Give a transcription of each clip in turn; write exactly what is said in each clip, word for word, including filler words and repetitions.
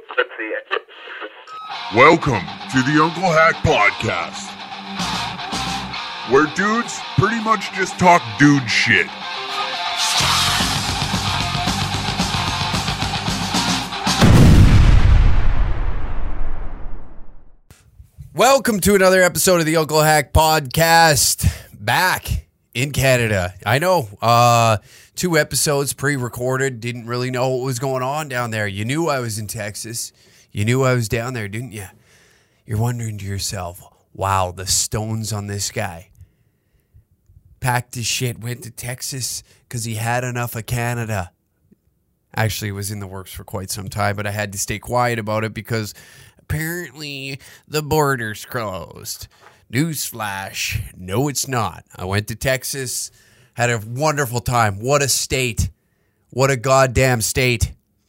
Welcome to the Uncle Hack Podcast, where dudes pretty much just talk dude shit. Welcome to another episode of the Uncle Hack Podcast. Back in Canada. I know, uh, two episodes pre-recorded. Didn't really know what was going on down there. You knew I was in Texas. You knew I was down there, didn't you? You're wondering to yourself, wow, the stones on this guy. Packed his shit, went to Texas because he had enough of Canada. Actually, it was in the works for quite some time, but I had to stay quiet about it because apparently the border's closed. Newsflash, no it's not. I went to Texas, had a wonderful time. What a state. What a goddamn state.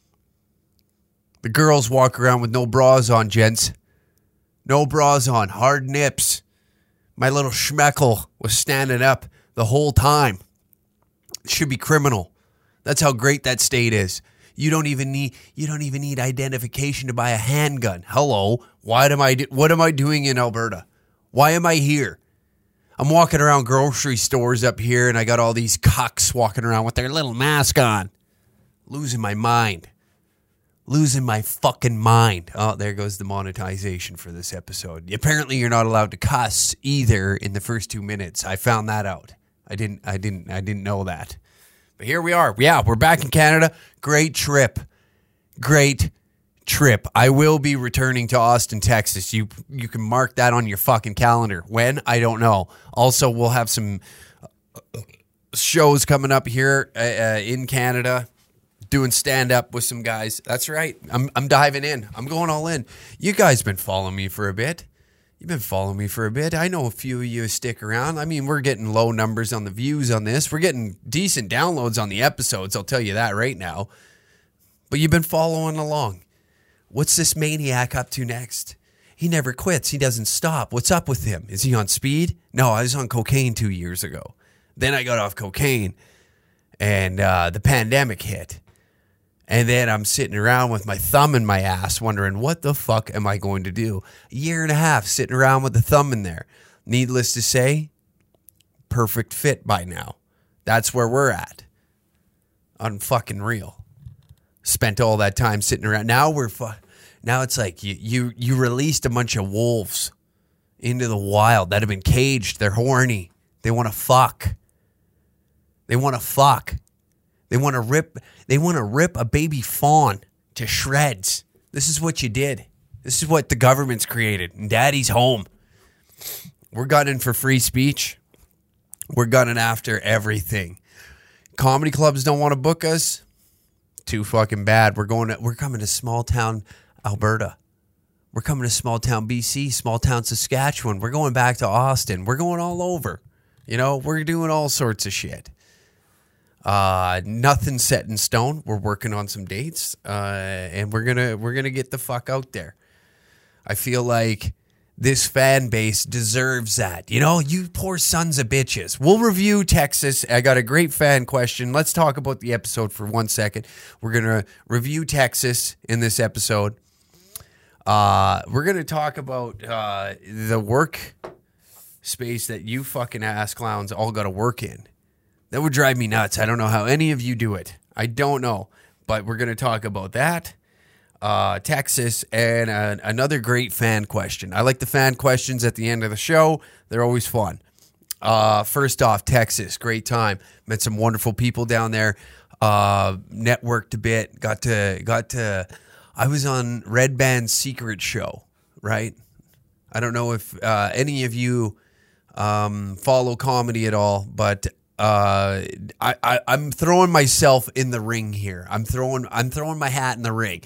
The girls walk around with no bras on, gents. No bras on, hard nips. My little schmeckle was standing up the whole time. It should be criminal. That's how great that state is. You don't even need you don't even need identification to buy a handgun. Hello, why am I do, what am I doing in Alberta? Why am I here? I'm walking around grocery stores up here and I got all these cucks walking around with their little mask on. Losing my mind. Losing my fucking mind. Oh, there goes the monetization for this episode. Apparently you're not allowed to cuss either in the first two minutes. I found that out. I didn't I didn't I didn't know that. But here we are. Yeah, we're back in Canada. Great trip. Great trip. I will be returning to Austin, Texas. You you can mark that on your fucking calendar. When? I don't know. Also, we'll have some shows coming up here uh, uh, in Canada. Doing stand-up with some guys. That's right. I'm I'm diving in. I'm going all in. You guys been following me for a bit. You've been following me for a bit. I know a few of you stick around. I mean, we're getting low numbers on the views on this. We're getting decent downloads on the episodes. I'll tell you that right now. But you've been following along. What's this maniac up to next? He never quits. He doesn't stop. What's up with him? Is he on speed? No, I was on cocaine two years ago. Then I got off cocaine and uh, the pandemic hit. And then I'm sitting around with my thumb in my ass wondering, what the fuck am I going to do? A year and a half sitting around with the thumb in there. Needless to say, perfect fit by now. That's where we're at. Unfucking real. Spent all that time sitting around. Now we're fu- Now it's like you, you, you released a bunch of wolves into the wild that have been caged. They're horny. They want to fuck. They want to fuck. They want to rip they want to rip a baby fawn to shreds. This is what you did. This is what the government's created. And daddy's home. We're gunning for free speech. We're gunning after everything. Comedy clubs don't want to book us. Too fucking bad. We're going to, we're coming to small town Alberta. We're coming to small town B C, small town Saskatchewan. We're going back to Austin. We're going all over. You know, we're doing all sorts of shit. Uh, nothing set in stone. We're working on some dates, uh, and we're gonna we're gonna get the fuck out there. I feel like this fan base deserves that. You know, you poor sons of bitches. We'll review Texas. I got a great fan question. Let's talk about the episode for one second. We're gonna review Texas in this episode. Uh, we're gonna talk about uh, the work space that you fucking ass clowns all got to work in. That would drive me nuts. I don't know how any of you do it. I don't know. But we're going to talk about that, uh, Texas, and uh, another great fan question. I like the fan questions at the end of the show. They're always fun. Uh, first off, Texas, great time. Met some wonderful people down there. Uh, networked a bit. Got to, got to, I was on Red Band's Secret Show, right? I don't know if uh, any of you um, follow comedy at all, but Uh, I, I, I'm throwing myself in the ring here. I'm throwing, I'm throwing my hat in the ring.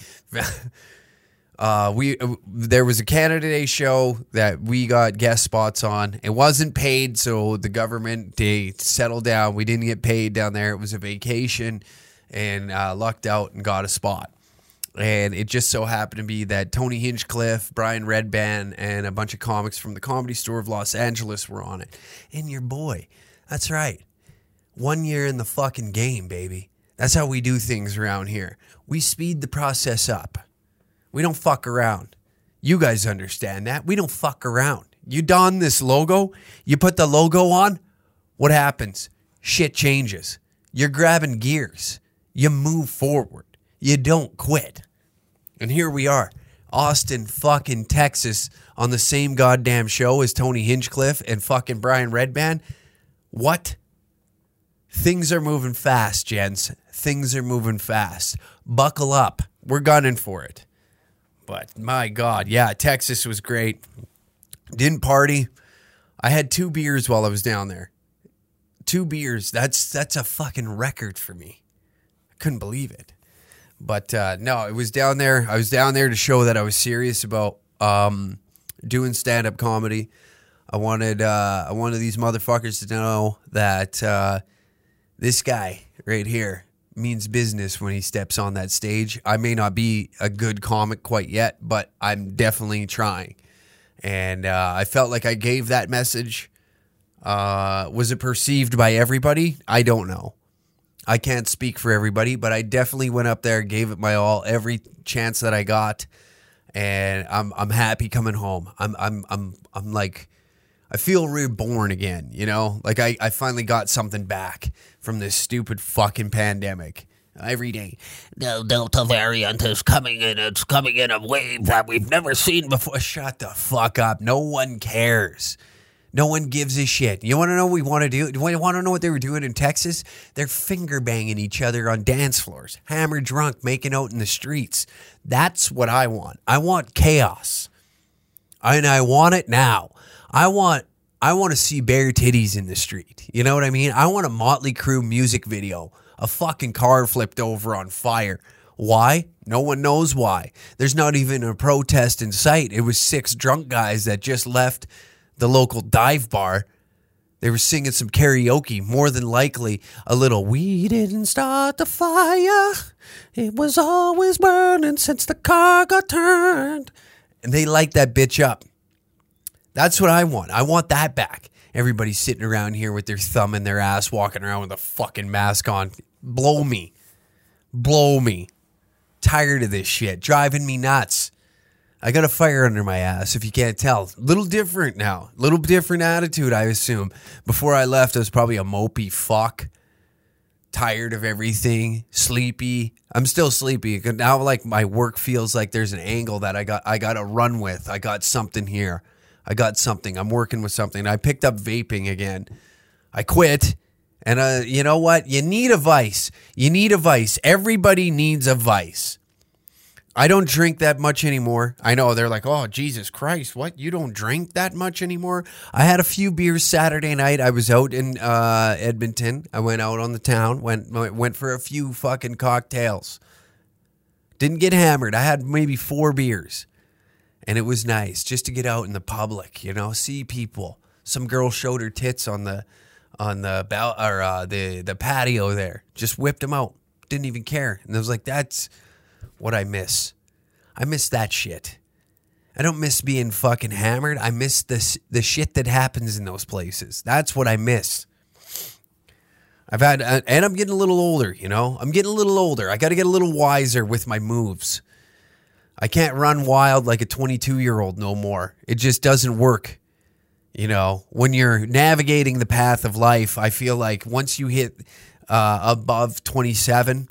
uh, we, there was a Canada Day show that we got guest spots on. It wasn't paid, so the government, they settled down. We didn't get paid down there. It was a vacation, and uh, lucked out and got a spot. And it just so happened to be that Tony Hinchcliffe, Brian Redband, and a bunch of comics from the Comedy Store of Los Angeles were on it. And your boy. That's right. One year in the fucking game, baby. That's how we do things around here. We speed the process up. We don't fuck around. You guys understand that. We don't fuck around. You don this logo, you put the logo on, what happens? Shit changes. You're grabbing gears. You move forward. You don't quit. And here we are, Austin fucking Texas, on the same goddamn show as Tony Hinchcliffe and fucking Brian Redband. What? Things are moving fast, gents. Things are moving fast. Buckle up. We're gunning for it. But my God, yeah, Texas was great. Didn't party. I had two beers while I was down there. Two beers. That's that's a fucking record for me. I couldn't believe it. But uh, no, it was down there. I was down there to show that I was serious about um, doing stand-up comedy. I wanted uh, I wanted these motherfuckers to know that uh, this guy right here means business when he steps on that stage. I may not be a good comic quite yet, but I'm definitely trying. And uh, I felt like I gave that message. Uh, was it perceived by everybody? I don't know. I can't speak for everybody, but I definitely went up there, gave it my all, every chance that I got, and I'm I'm happy coming home. I'm I'm I'm I'm like, I feel reborn again, you know? Like I, I finally got something back from this stupid fucking pandemic. Every day, the Delta variant is coming in. It's coming in a wave that we've never seen before. Shut the fuck up. No one cares. No one gives a shit. You want to know what we want to do? You want to know what they were doing in Texas? They're finger banging each other on dance floors, hammered drunk, making out in the streets. That's what I want. I want chaos. And I want it now. I want I want to see bare titties in the street. You know what I mean? I want a Motley Crue music video. A fucking car flipped over on fire. Why? No one knows why. There's not even a protest in sight. It was six drunk guys that just left the local dive bar. They were singing some karaoke, more than likely a little "We didn't start the fire, it was always burning since the car got turned." And they light that bitch up. That's what I want. I want that back. Everybody's sitting around here with their thumb in their ass, walking around with a fucking mask on. Blow me. Blow me. Tired of this shit. Driving me nuts. I got a fire under my ass, if you can't tell. Little different now. Little different attitude, I assume. Before I left, I was probably a mopey fuck. Tired of everything. Sleepy. I'm still sleepy. Now, like, my work feels like there's an angle that I got I got to run with. I got something here. I got something. I'm working with something. I picked up vaping again. I quit. And uh, you know what? You need a vice. You need a vice. Everybody needs a vice. I don't drink that much anymore. I know they're like, oh, Jesus Christ, what? You don't drink that much anymore? I had a few beers Saturday night. I was out in uh, Edmonton. I went out on the town, went went for a few fucking cocktails. Didn't get hammered. I had maybe four beers. And it was nice just to get out in the public, you know, see people. Some girl showed her tits on the on the bal- or uh, the the patio there. Just whipped them out. Didn't even care. And I was like, that's what I miss. I miss that shit. I don't miss being fucking hammered. I miss this the shit that happens in those places. That's what I miss. I've had, and I'm getting a little older, you know. I'm getting a little older. I got to get a little wiser with my moves. I can't run wild like a twenty-two-year-old no more. It just doesn't work. You know, when you're navigating the path of life, I feel like once you hit uh, above twenty-seven,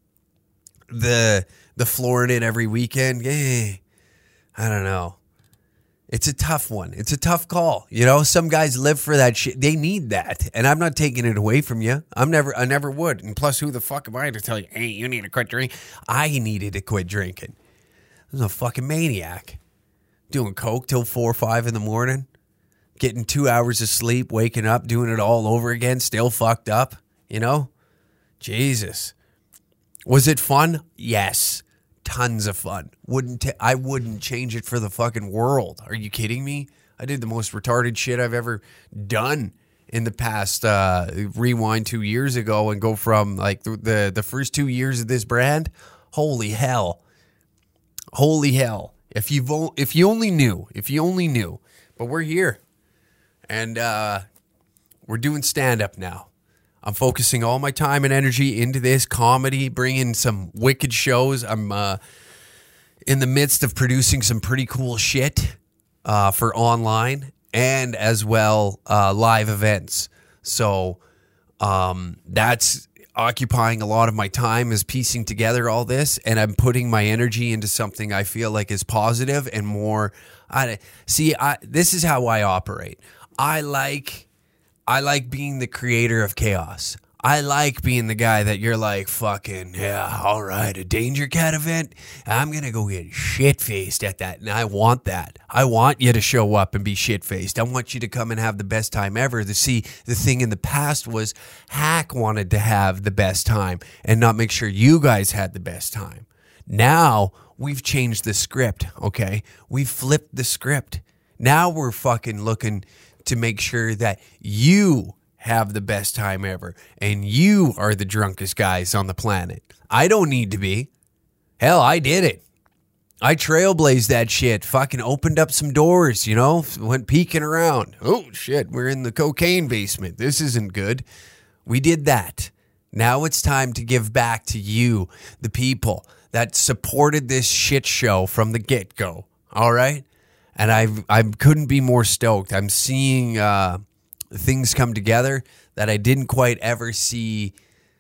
the the flooring it every weekend, eh, I don't know. It's a tough one. It's a tough call. You know, some guys live for that shit. They need that. And I'm not taking it away from you. I'm never, I never would. And plus, who the fuck am I to tell you, hey, you need to quit drinking? I needed to quit drinking. I was a fucking maniac. Doing coke till four or five in the morning. Getting two hours of sleep, waking up, doing it all over again, still fucked up. You know? Jesus. Was it fun? Yes. Tons of fun. Wouldn't t- I wouldn't change it for the fucking world. Are you kidding me? I did the most retarded shit I've ever done in the past. Uh, rewind two years ago and go from like the, the the first two years of this brand. Holy hell, holy hell! If you vo- if you only knew, if you only knew. But we're here, and uh, we're doing stand up now. I'm focusing all my time and energy into this comedy, bringing some wicked shows. I'm, uh, in the midst of producing some pretty cool shit uh, for online and as well uh, live events. So um, that's occupying a lot of my time, is piecing together all this, and I'm putting my energy into something I feel like is positive and more. I see. I this is how I operate. I like, I like being the creator of chaos. I like being the guy that you're like, fucking, yeah, all right, a Danger Cat event, I'm going to go get shit-faced at that, and I want that. I want you to show up and be shit-faced. I want you to come and have the best time ever. To see, the thing in the past was Hack wanted to have the best time and not make sure you guys had the best time. Now, we've changed the script, okay? We've flipped the script. Now we're fucking looking to make sure that you have the best time ever, and you are the drunkest guys on the planet. I don't need to be. Hell, I did it. I trailblazed that shit. Fucking opened up some doors, you know, went peeking around. Oh shit, we're in the cocaine basement. This isn't good. We did that. Now it's time to give back to you, the people that supported this shit show from the get-go. All right? And I I couldn't be more stoked. I'm seeing uh things come together that I didn't quite ever see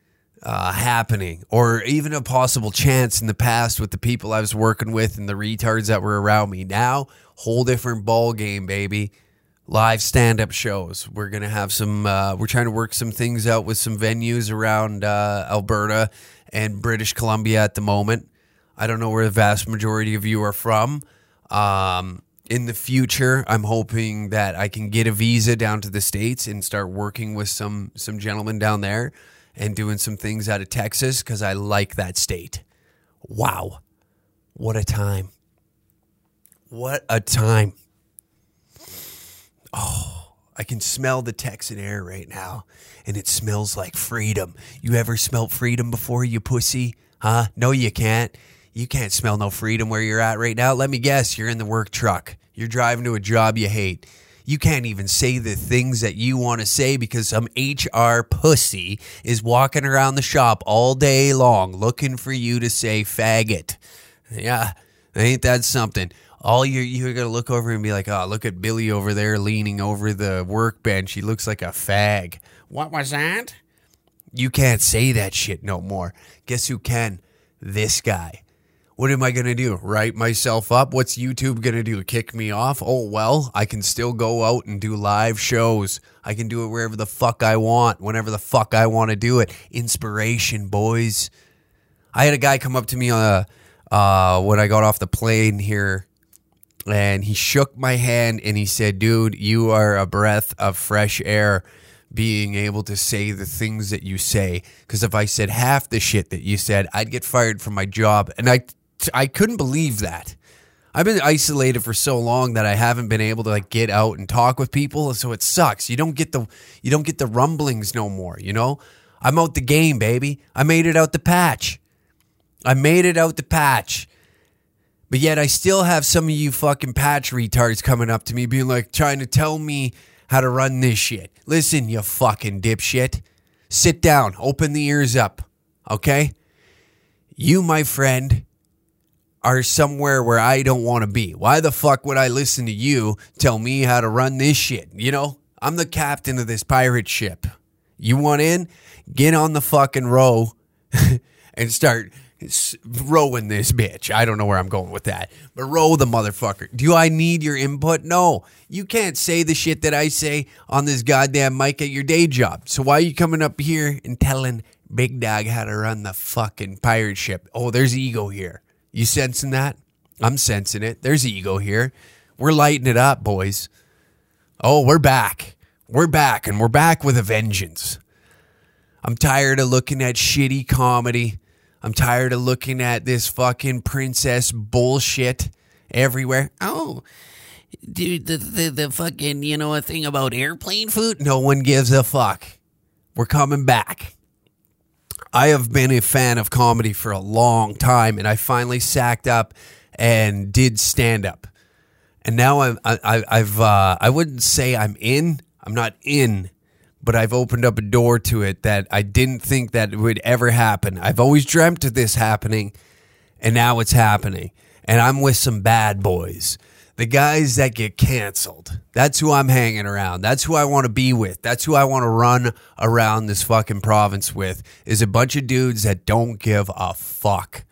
uh, happening, or even a possible chance in the past with the people I was working with and the retards that were around me. Now, whole different ball game, baby. Live stand-up shows. We're going to have some, uh, we're trying to work some things out with some venues around uh, Alberta and British Columbia at the moment. I don't know where the vast majority of you are from. Um... In the future, I'm hoping that I can get a visa down to the States and start working with some some gentlemen down there and doing some things out of Texas, because I like that state. Wow. What a time. What a time. Oh, I can smell the Texan air right now, and it smells like freedom. You ever smelled freedom before, you pussy? Huh? No, you can't. You can't smell no freedom where you're at right now. Let me guess, you're in the work truck. You're driving to a job you hate. You can't even say the things that you want to say because some H R pussy is walking around the shop all day long looking for you to say faggot. Yeah, ain't that something? All you're, you're going to look over and be like, oh, look at Billy over there leaning over the workbench. He looks like a fag. What was that? You can't say that shit no more. Guess who can? This guy. What am I going to do? Write myself up? What's YouTube going to do? Kick me off? Oh, well, I can still go out and do live shows. I can do it wherever the fuck I want, whenever the fuck I want to do it. Inspiration, boys. I had a guy come up to me uh, uh, when I got off the plane here, and he shook my hand and he said, dude, you are a breath of fresh air being able to say the things that you say. Because if I said half the shit that you said, I'd get fired from my job. And I... I couldn't believe that. I've been isolated for so long that I haven't been able to like get out and talk with people, so it sucks. You don't get the you don't get the rumblings no more, you know? I'm out the game, baby. I made it out the patch. I made it out the patch. But yet I still have some of you fucking patch retards coming up to me being like, trying to tell me how to run this shit. Listen, you fucking dipshit. Sit down. Open the ears up. Okay? You, my friend, are somewhere where I don't want to be. Why the fuck would I listen to you tell me how to run this shit? You know, I'm the captain of this pirate ship. You want in? Get on the fucking row and start rowing this bitch. I don't know where I'm going with that, but row the motherfucker. Do I need your input? No. You can't say the shit that I say on this goddamn mic at your day job. So why are you coming up here and telling Big Dog how to run the fucking pirate ship? Oh, there's ego here. You sensing that? I'm sensing it. There's ego here. We're lighting it up, boys. Oh, we're back. We're back, and we're back with a vengeance. I'm tired of looking at shitty comedy. I'm tired of looking at this fucking princess bullshit everywhere. Oh, dude, the, the, the fucking, you know, a thing about airplane food? No one gives a fuck. We're coming back. I have been a fan of comedy for a long time, and I finally sacked up and did stand-up. And now I'm, I, I've, uh, I wouldn't say I'm in. I'm not in, but I've opened up a door to it that I didn't think that would ever happen. I've always dreamt of this happening, and now it's happening. and I'm with some bad boys. The guys that get canceled. That's who I'm hanging around. That's who I want to be with. That's who I want to run around this fucking province with, is a bunch of dudes that don't give a fuck.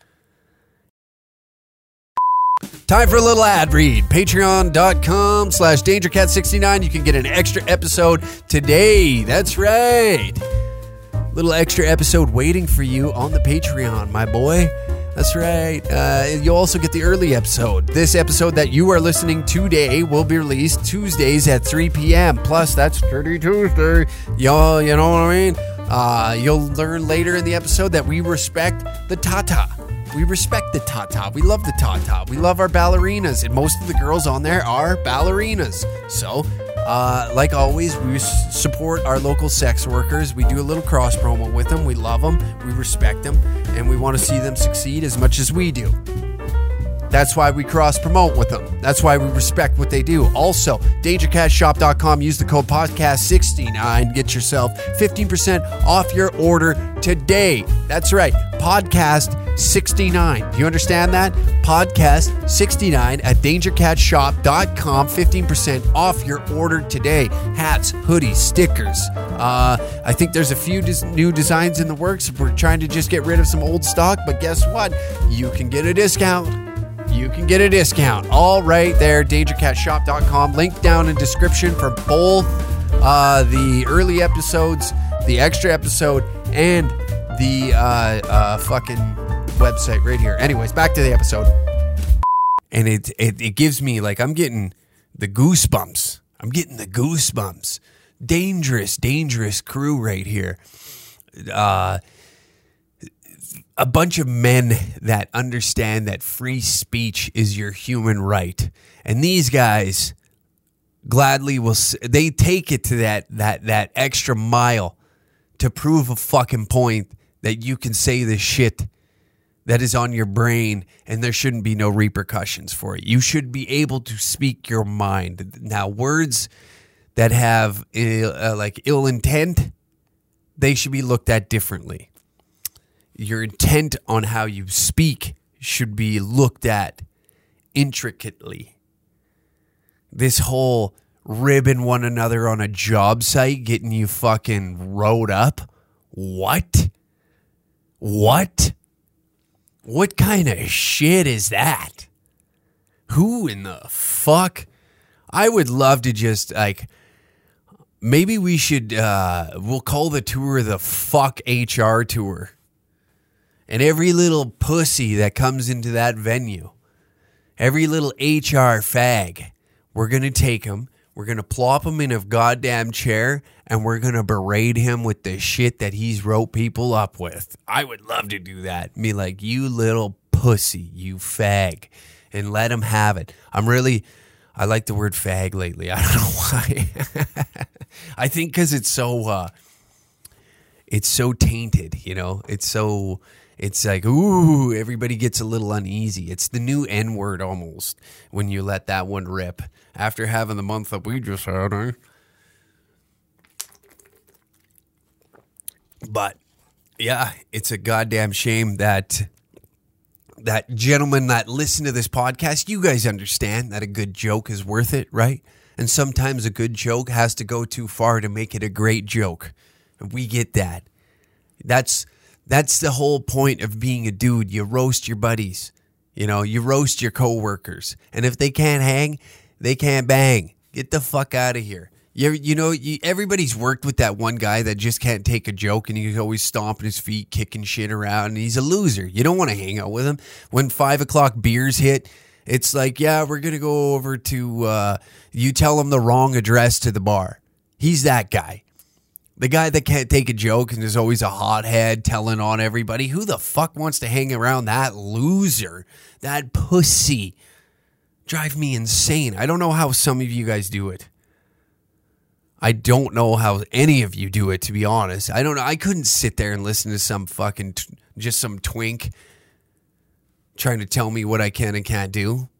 Time for a little ad read. Patreon.com slash DangerCat69. You can get an extra episode today. That's right. Little extra episode waiting for you on the Patreon, my boy. That's right. Uh, you'll also get the early episode. This episode that you are listening today will be released Tuesdays at three p.m. Plus, that's Dirty Tuesday. Y'all, you know what I mean? Uh, you'll learn later in the episode that we respect the Tata. We respect the Tata. We love the Tata. We love our ballerinas. And most of the girls on there are ballerinas. So, uh, like always, we s- support our local sex workers. We do a little cross promo with them. We love them. We respect them. And we want to see them succeed as much as we do. That's why we cross promote with them. That's why we respect what they do. Also, danger cat shop dot com. Use the code podcast sixty-nine. Get yourself fifteen percent off your order today. That's right. Podcast sixty-nine. Do you understand that? Podcast sixty-nine at danger cat shop dot com. fifteen percent off your order today. Hats, hoodies, stickers. Uh, I think there's a few des- new designs in the works. We're trying to just get rid of some old stock, but guess what? You can get a discount. You can get a discount. All right there, danger cat shop dot com. Link down in description for both uh, the early episodes, the extra episode, and the uh, uh, fucking website right here. Anyways, back to the episode. And it, it it gives me, like, I'm getting the goosebumps. I'm getting the goosebumps. Dangerous, dangerous crew right here. Uh... A bunch of men that understand that free speech is your human right. And these guys gladly will, they take it to that that that extra mile to prove a fucking point that you can say the shit that is on your brain and there shouldn't be no repercussions for it. You should be able to speak your mind. Now, words that have Ill, uh, like ill intent, they should be looked at differently. Your intent on how you speak should be looked at intricately. This whole ribbing one another on a job site, getting you fucking rode up. What? What? What kind of shit is that? Who in the fuck? I would love to just, like, maybe we should, uh, we'll call the tour the Fuck H R Tour. And every little pussy that comes into that venue, every little H R fag, we're going to take him, we're going to plop him in a goddamn chair, and we're going to berate him with the shit that he's wrote people up with. I would love to do that. Be like, you little pussy, you fag, and let him have it. I'm really, I like the word fag lately. I don't know why. I think because it's so, uh, it's so tainted, you know? It's so... It's like, ooh, everybody gets a little uneasy. It's the new N-word almost when you let that one rip. After having the month that we just had, eh? But, yeah, it's a goddamn shame that that gentleman that listen to this podcast, you guys understand that a good joke is worth it, right? And sometimes a good joke has to go too far to make it a great joke. We get that. That's... That's the whole point of being a dude. You roast your buddies. You know, you roast your coworkers. And if they can't hang, they can't bang. Get the fuck out of here. You, you know, you, everybody's worked with that one guy that just can't take a joke and he's always stomping his feet, kicking shit around, and he's a loser. You don't want to hang out with him. When five o'clock beers hit, it's like, yeah, we're going to go over to, uh, you tell him the wrong address to the bar. He's that guy. The guy that can't take a joke and is always a hothead telling on everybody. Who the fuck wants to hang around that loser? That pussy. Drive me insane. I don't know how some of you guys do it. I don't know how any of you do it, to be honest. I don't know. I couldn't sit there and listen to some fucking, t- just some twink trying to tell me what I can and can't do.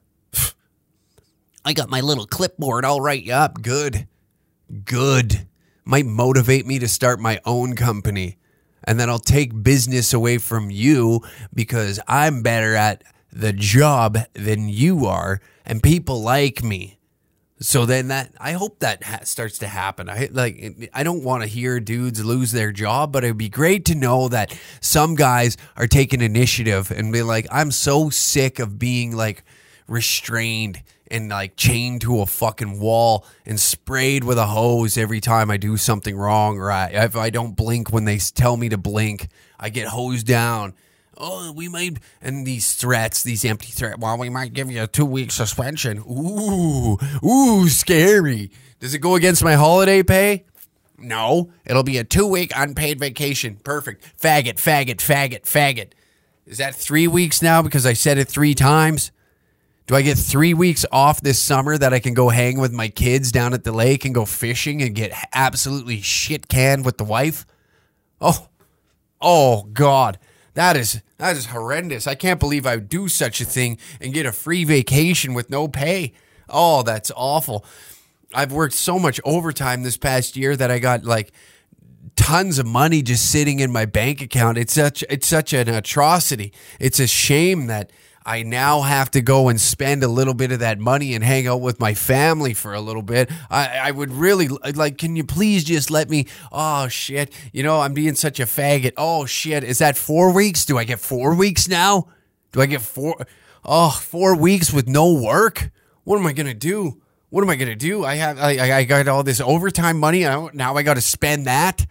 I got my little clipboard. I'll write you up. Good. Good. Might motivate me to start my own company. And then I'll take business away from you because I'm better at the job than you are and people like me. So then that, I hope that ha- starts to happen. I like, I don't want to hear dudes lose their job, but it'd be great to know that some guys are taking initiative and be like, I'm so sick of being like restrained and like chained to a fucking wall and sprayed with a hose every time I do something wrong, or I, if I don't blink when they tell me to blink, I get hosed down. Oh, we might, and these threats, these empty threats. Well, we might give you a two-week suspension. Ooh, ooh, scary. Does it go against my holiday pay? No, it'll be a two-week unpaid vacation. Perfect. Faggot, faggot, faggot, faggot. Is that three weeks now because I said it three times? Do I get three weeks off this summer that I can go hang with my kids down at the lake and go fishing and get absolutely shit-canned with the wife? Oh, oh, God. That is that is horrendous. I can't believe I would do such a thing and get a free vacation with no pay. Oh, that's awful. I've worked so much overtime this past year that I got like tons of money just sitting in my bank account. It's such it's such an atrocity. It's a shame that I now have to go and spend a little bit of that money and hang out with my family for a little bit. I, I would really, like, can you please just let me, oh, shit, you know, I'm being such a faggot. Oh, shit, is that four weeks? Do I get four weeks now? Do I get four, oh, four weeks with no work? What am I going to do? What am I going to do? I have, I, I got all this overtime money. I now I got to spend that.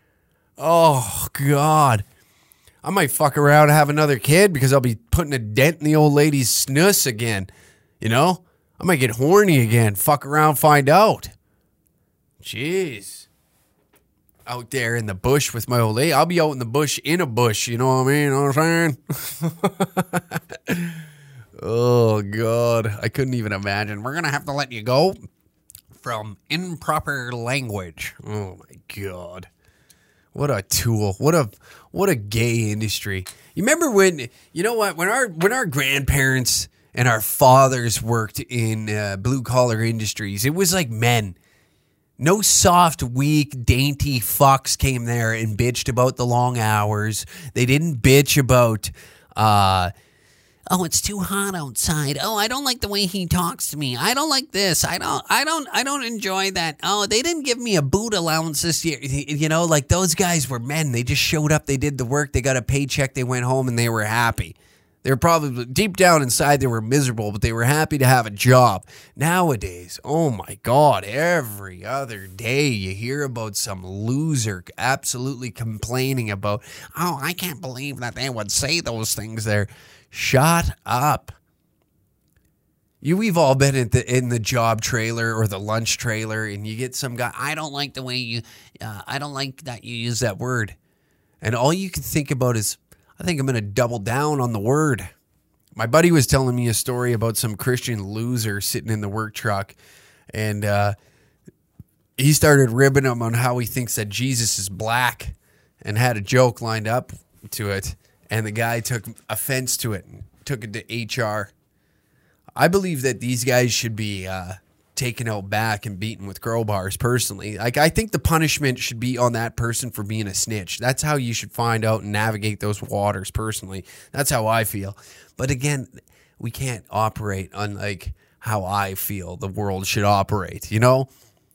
Oh, God. I might fuck around and have another kid because I'll be putting a dent in the old lady's snus again. You know? I might get horny again. Fuck around, find out. Jeez. Out there in the bush with my old lady. I'll be out in the bush in a bush. You know what I mean? You know what I'm saying? Oh, God. I couldn't even imagine. We're going to have to let you go from improper language. Oh, my God. What a tool. What a what a gay industry. You remember when, you know what, when our when our grandparents and our fathers worked in uh, blue collar industries, it was like men. No soft, weak, dainty fucks came there and bitched about the long hours. They didn't bitch about uh oh, it's too hot outside. Oh, I don't like the way he talks to me. I don't like this. I don't, I don't, I don't enjoy that. Oh, they didn't give me a boot allowance this year. You know, like those guys were men. They just showed up. They did the work. They got a paycheck. They went home and they were happy. They were probably deep down inside, they were miserable, but they were happy to have a job. Nowadays, oh my God, every other day you hear about some loser absolutely complaining about, oh, I can't believe that they would say those things there. Shut up. You, we've all been in the in the job trailer or the lunch trailer, and you get some guy, I don't like the way you, uh, I don't like that you use that word. And all you can think about is, I think I'm going to double down on the word. My buddy was telling me a story about some Christian loser sitting in the work truck, and uh, he started ribbing him on how he thinks that Jesus is black and had a joke lined up to it. And the guy took offense to it and took it to H R. I believe that these guys should be uh, taken out back and beaten with crowbars, personally. Like, I think the punishment should be on that person for being a snitch. That's how you should find out and navigate those waters, personally. That's how I feel. But again, we can't operate unlike how I feel the world should operate, you know?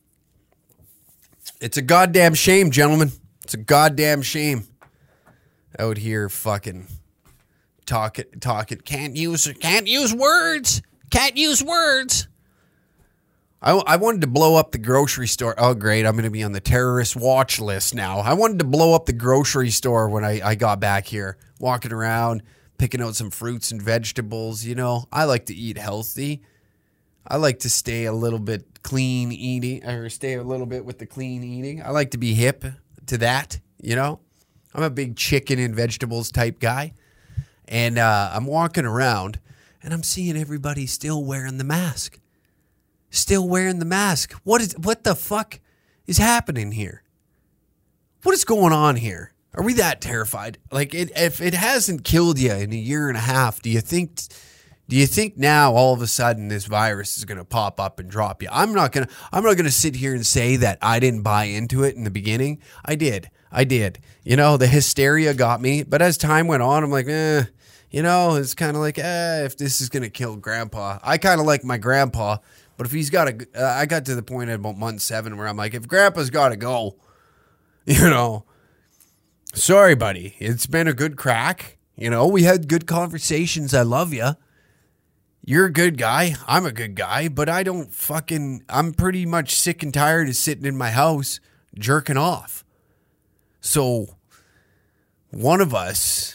It's a goddamn shame, gentlemen. It's a goddamn shame. Out here fucking talk it, talk it. Can't use, can't use words. Can't use words. I, I wanted to blow up the grocery store. Oh, great. I'm going to be on the terrorist watch list now. I wanted to blow up the grocery store when I, I got back here. Walking around, picking out some fruits and vegetables. You know, I like to eat healthy. I like to stay a little bit clean eating, or stay a little bit with the clean eating. I like to be hip to that, you know. I'm a big chicken and vegetables type guy. And uh, I'm walking around, and I'm seeing everybody still wearing the mask. Still wearing the mask. What is? What the fuck is happening here? What is going on here? Are we that terrified? Like, it, if it hasn't killed you in a year and a half, do you think... Do you think now all of a sudden this virus is going to pop up and drop you? I'm not going to I'm not going to sit here and say that I didn't buy into it in the beginning. I did. I did. You know, the hysteria got me, but as time went on, I'm like, "Eh, You know, it's kind of like, eh, if this is going to kill grandpa. I kind of like my grandpa, but if he's got to, uh, I got to the point at about month seven where I'm like, if grandpa's got to go, you know, sorry, buddy. It's been a good crack. You know, we had good conversations. I love you. You're a good guy. I'm a good guy, but I don't fucking, I'm pretty much sick and tired of sitting in my house jerking off. So one of us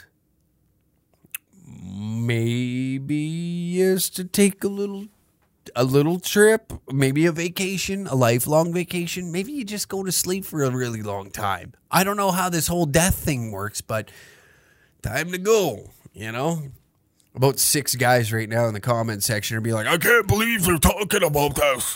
maybe is to take a little a little trip, maybe a vacation, a lifelong vacation. Maybe you just go to sleep for a really long time. I don't know how this whole death thing works, but time to go, you know? About six guys right now in the comment section are be like, I can't believe they're talking about this.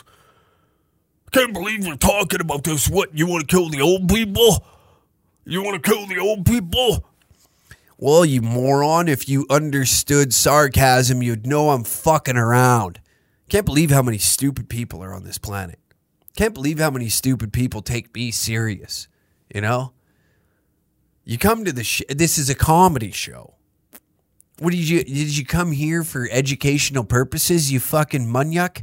I can't believe they're talking about this. What, you want to kill the old people? You want to kill the old people? Well, you moron, if you understood sarcasm, you'd know I'm fucking around. Can't believe how many stupid people are on this planet. Can't believe how many stupid people take me serious, you know? You come to the sh- this is a comedy show. What did you did you come here for educational purposes, you fucking munyuk?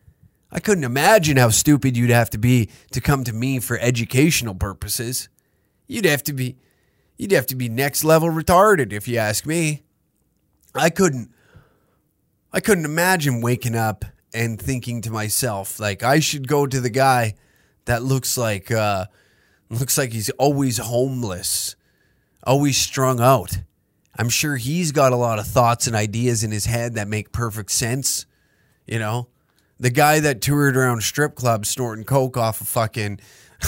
I couldn't imagine how stupid you'd have to be to come to me for educational purposes. You'd have to be You'd have to be next level retarded if you ask me. I couldn't I couldn't imagine waking up and thinking to myself, like, I should go to the guy that looks like uh, looks like he's always homeless, always strung out. I'm sure he's got a lot of thoughts and ideas in his head that make perfect sense. You know, the guy that toured around strip clubs snorting coke off a fucking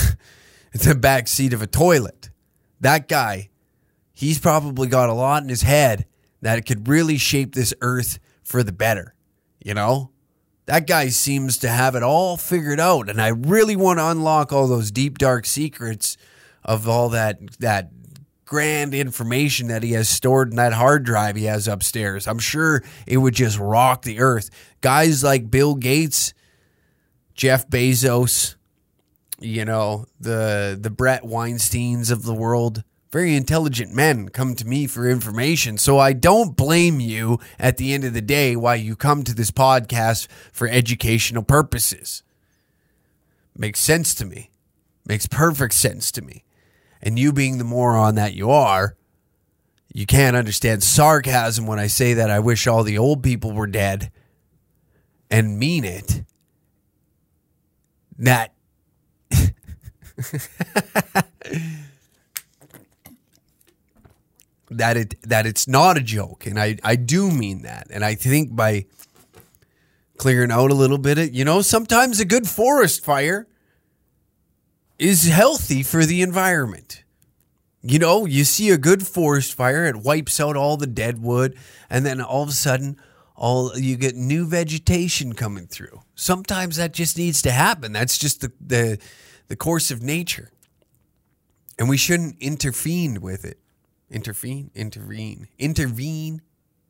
the back seat of a toilet. That guy, he's probably got a lot in his head that it could really shape this earth for the better, you know? That guy seems to have it all figured out, and I really want to unlock all those deep, dark secrets of all that that grand information that he has stored in that hard drive he has upstairs. I'm sure it would just rock the earth. Guys like Bill Gates, Jeff Bezos, you know, the the Brett Weinsteins of the world, very intelligent men come to me for information. So I don't blame you at the end of the day why you come to this podcast for educational purposes. Makes sense to me. Makes perfect sense to me. And you being the moron that you are, you can't understand sarcasm when I say that I wish all the old people were dead and mean it. That that it that it's not a joke, and I, I do mean that. And I think by clearing out a little bit of, you know, sometimes a good forest fire is healthy for the environment. You know, you see a good forest fire, it wipes out all the dead wood, and then all of a sudden all you get new vegetation coming through. Sometimes that just needs to happen. That's just the the the course of nature. And we shouldn't intervene with it. Intervene? Intervene. Intervene.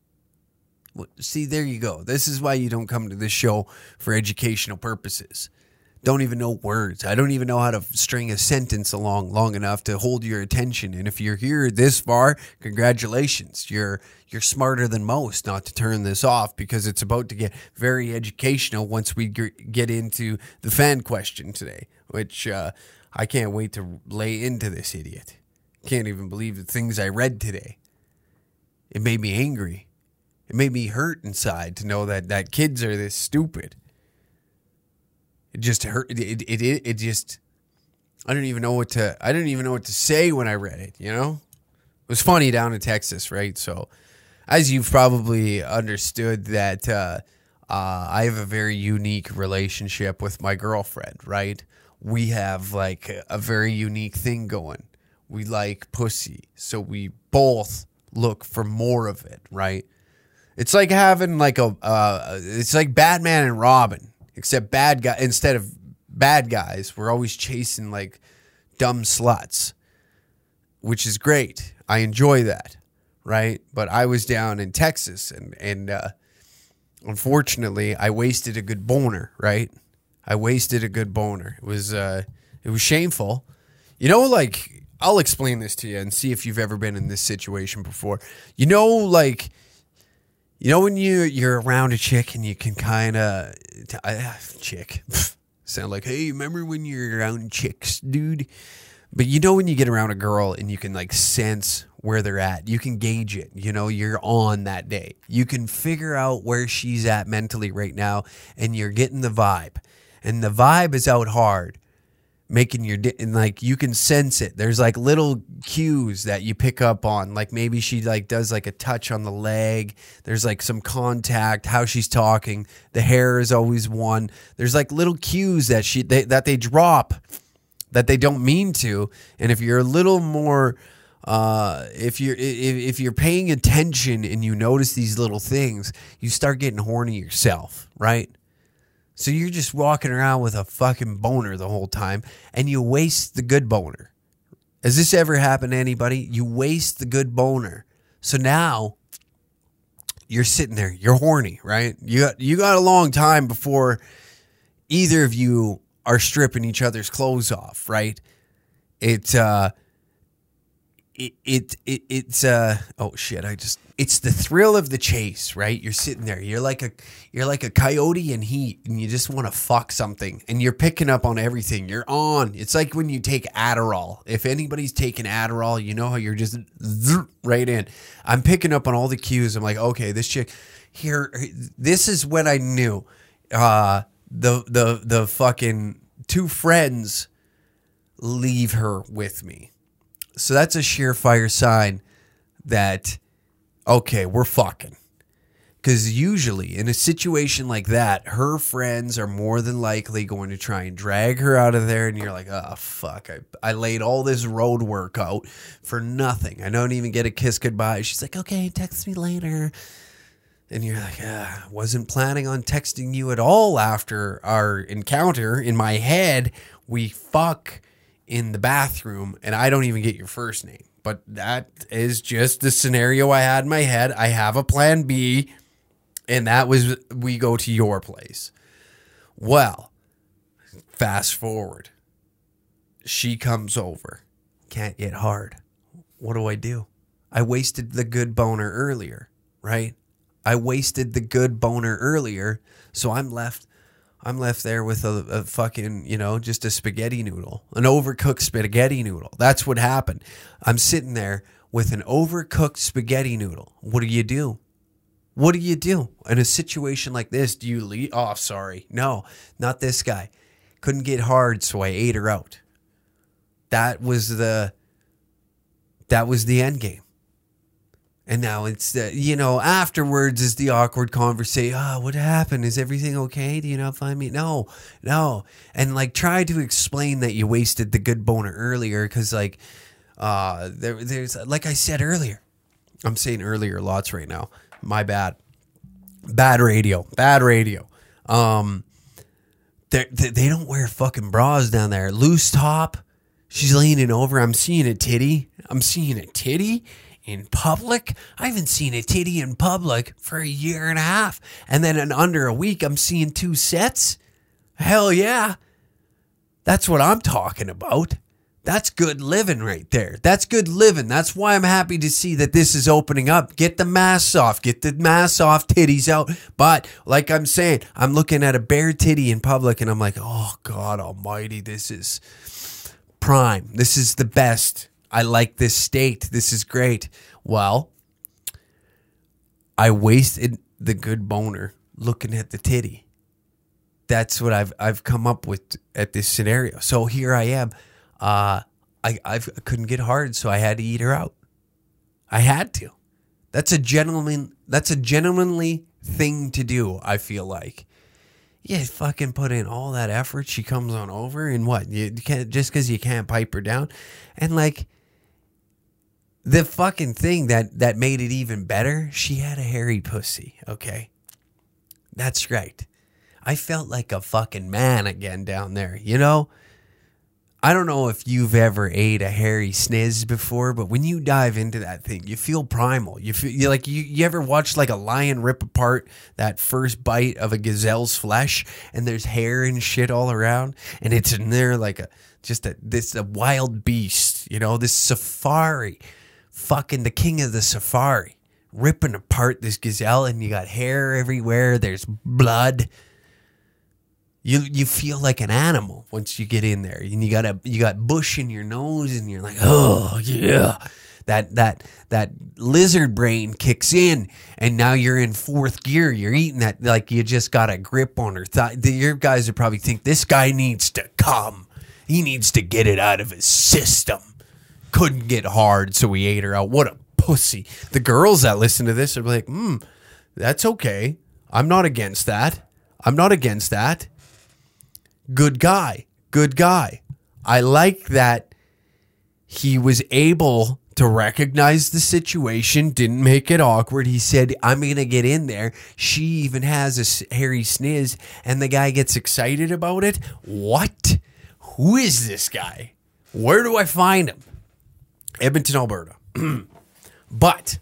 See, there you go. This is why you don't come to this show for educational purposes. Don't even know words. I don't even know how to string a sentence along long enough to hold your attention. And if you're here this far, congratulations. You're you're smarter than most not to turn this off, because it's about to get very educational once we get into the fan question today, which uh, I can't wait to lay into this idiot. Can't even believe the things I read today. It made me angry. It made me hurt inside to know that, that kids are this stupid. It just hurt. It, it, it, it just, I don't even know what to, I didn't even know what to say when I read it, you know? It was funny down in Texas, right? So as you've probably understood that uh, uh, I have a very unique relationship with my girlfriend, right? We have like a, a very unique thing going. We like pussy, so we both look for more of it, right? It's like having like a, uh, it's like Batman and Robin, except bad guy instead of bad guys. We're always chasing like dumb sluts, which is great. I enjoy that, right? But I was down in Texas, and and uh, unfortunately, I wasted a good boner, right? I wasted a good boner. It was uh, it was shameful, you know, like. I'll explain this to you and see if you've ever been in this situation before. You know, like, You know when you you're around a chick and you can kind of uh, chick sound like, hey, remember when you're around chicks, dude? But you know when you get around a girl and you can like sense where they're at, you can gauge it. You know, you're on that day. You can figure out where she's at mentally right now, and you're getting the vibe, and the vibe is out hard. Making your, di- and like you can sense it. There's like little cues that you pick up on. Like maybe she like does like a touch on the leg. There's like some contact, how she's talking. The hair is always one. There's like little cues that she, they, that they drop that they don't mean to. And if you're a little more, uh, if you're, if, if you're paying attention and you notice these little things, you start getting horny yourself, right? So you're just walking around with a fucking boner the whole time, and you waste the good boner. Has this ever happened to anybody? You waste the good boner. So now you're sitting there, you're horny, right? You got, you got a long time before either of you are stripping each other's clothes off, right? It, uh, it, it, it it's, uh, oh shit, I just... It's the thrill of the chase, right? You're sitting there. You're like a you're like a coyote in heat, and you just want to fuck something, and you're picking up on everything. You're on. It's like when you take Adderall. If anybody's taken Adderall, you know how you're just right in. I'm picking up on all the cues. I'm like, okay, this chick here. This is when I knew uh, the the the fucking two friends leave her with me. So that's a surefire sign that. Okay, we're fucking. Because usually in a situation like that, her friends are more than likely going to try and drag her out of there. And you're like, oh, fuck. I, I laid all this road work out for nothing. I don't even get a kiss goodbye. She's like, okay, text me later. And you're like, ah, wasn't planning on texting you at all after our encounter. In my head, we fuck in the bathroom, and I don't even get your first name. But that is just the scenario I had in my head. I have a plan B, and that was we go to your place. Well, fast forward. She comes over. Can't get hard. What do I do? I wasted the good boner earlier, right? I wasted the good boner earlier, so I'm left I'm left there with a, a fucking, you know, just a spaghetti noodle, an overcooked spaghetti noodle. That's what happened. I'm sitting there with an overcooked spaghetti noodle. What do you do? What do you do in a situation like this? Do you leave? Oh, sorry. No, not this guy. Couldn't get hard, so I ate her out. That was the, that was the end game. And now it's, the, you know, afterwards is the awkward conversation. Oh, what happened? Is everything okay? Do you not find me? No, no. And like try to explain that you wasted the good boner earlier because like uh, there, there's, like I said earlier, I'm saying earlier lots right now. My bad. Bad radio. Bad radio. Um, they they don't wear fucking bras down there. Loose top. She's leaning over. I'm seeing a titty. I'm seeing a titty. In public? I haven't seen a titty in public for a year and a half. And then in under a week, I'm seeing two sets? Hell yeah. That's what I'm talking about. That's good living right there. That's good living. That's why I'm happy to see that this is opening up. Get the masks off. Get the masks off, titties out. But like I'm saying, I'm looking at a bare titty in public and I'm like, oh, God almighty, this is prime. This is the best. I like this state. This is great. Well, I wasted the good boner looking at the titty. That's what I've I've come up with at this scenario. So here I am. Uh, I I've, I couldn't get hard, so I had to eat her out. I had to. That's a gentleman. That's a gentlemanly thing to do. I feel like. Yeah, fucking put in all that effort. She comes on over, and what? You can't just because you can't pipe her down, and like. The fucking thing that, that made it even better, she had a hairy pussy, okay? That's right. I felt like a fucking man again down there, you know? I don't know if you've ever ate a hairy sniz before, but when you dive into that thing, you feel primal. You feel you like you, you ever watch like a lion rip apart that first bite of a gazelle's flesh and there's hair and shit all around and it's in there like a just a this a wild beast, you know, this safari. Fucking the king of the safari, ripping apart this gazelle, and you got hair everywhere. There's blood. You you feel like an animal once you get in there, and you got a you got bush in your nose, and you're like, oh yeah, that that that lizard brain kicks in, and now you're in fourth gear. You're eating that like you just got a grip on her thigh. Your guys would probably think this guy needs to come. He needs to get it out of his system. Couldn't get hard, so we ate her out. What a pussy. The girls that listen to this are like, hmm, that's okay. I'm not against that. I'm not against that. Good guy. Good guy. I like that he was able to recognize the situation, didn't make it awkward. He said, I'm going to get in there. She even has a hairy sniz, and the guy gets excited about it. What? Who is this guy? Where do I find him? Edmonton, Alberta. But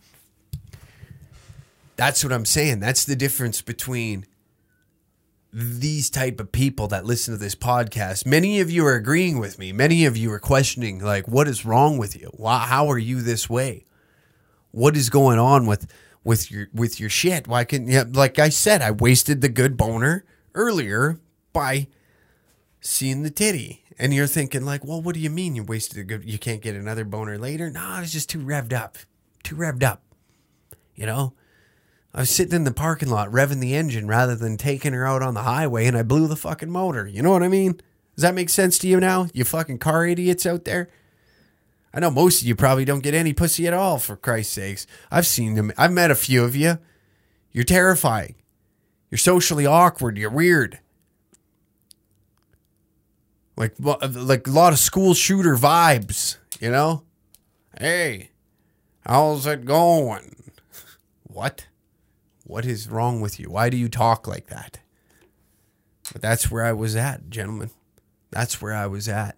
that's what I'm saying. That's the difference between these type of people that listen to this podcast. Many of you are agreeing with me. Many of you are questioning, like, what is wrong with you? Why, how are you this way? What is going on with with your with your shit? Why can you? Like I said, I wasted the good boner earlier by seeing the titty. And you're thinking like, well, what do you mean you wasted a good, you can't get another boner later? No, I was just too revved up, too revved up. You know, I was sitting in the parking lot revving the engine rather than taking her out on the highway, and I blew the fucking motor. You know what I mean? Does that make sense to you now? You fucking car idiots out there? I know most of you probably don't get any pussy at all, for Christ's sakes. I've seen them. I've met a few of you. You're terrifying. You're socially awkward. You're weird. Like, like a lot of school shooter vibes, you know? Hey, how's it going? What? What is wrong with you? Why do you talk like that? But that's where I was at, gentlemen. That's where I was at.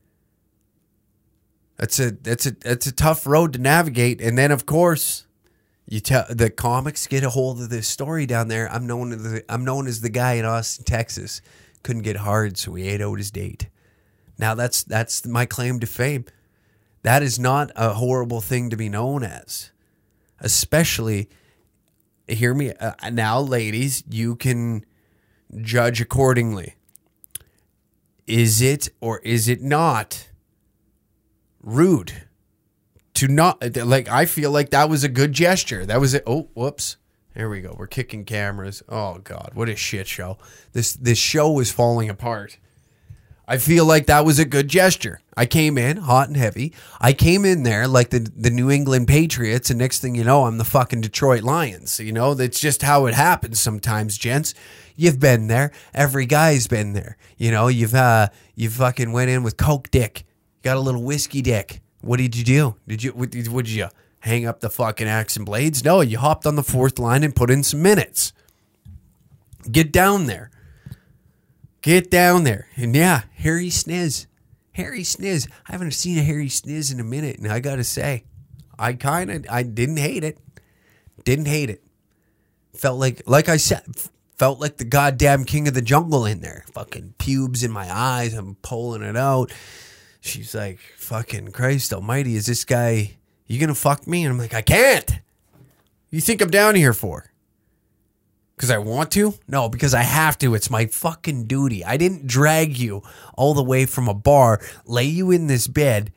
That's a that's a that's a tough road to navigate. And then, of course, you tell the comics get a hold of this story down there. I'm known as the, I'm known as the guy in Austin, Texas. Couldn't get hard, so he ate out his date. Now that's that's my claim to fame. That is not a horrible thing to be known as. Especially, hear me uh, now, ladies, you can judge accordingly. Is it or is it not rude to not, like, I feel like that was a good gesture. That was it. Oh, whoops. Here we go. We're kicking cameras. Oh God, what a shit show. This this show is falling apart. I feel like that was a good gesture. I came in hot and heavy. I came in there like the, the New England Patriots, and next thing you know, I'm the fucking Detroit Lions. You know, that's just how it happens sometimes, gents. You've been there. Every guy's been there. You know, you've uh, you fucking went in with Coke dick. You got a little whiskey dick. What did you do? Did you what, what did you hang up the fucking axe and blades? No, you hopped on the fourth line and put in some minutes. Get down there. Get down there. And yeah, hairy sniz. Hairy sniz. I haven't seen a hairy sniz in a minute, and I gotta say, I kind of, I didn't hate it. Didn't hate it. Felt like, like I said, felt like the goddamn king of the jungle in there. Fucking pubes in my eyes. I'm pulling it out. She's like, fucking Christ almighty, is this guy, you gonna fuck me? And I'm like, I can't. You think I'm down here for? Because I want to? No, because I have to. It's my fucking duty. I didn't drag you all the way from a bar, lay you in this bed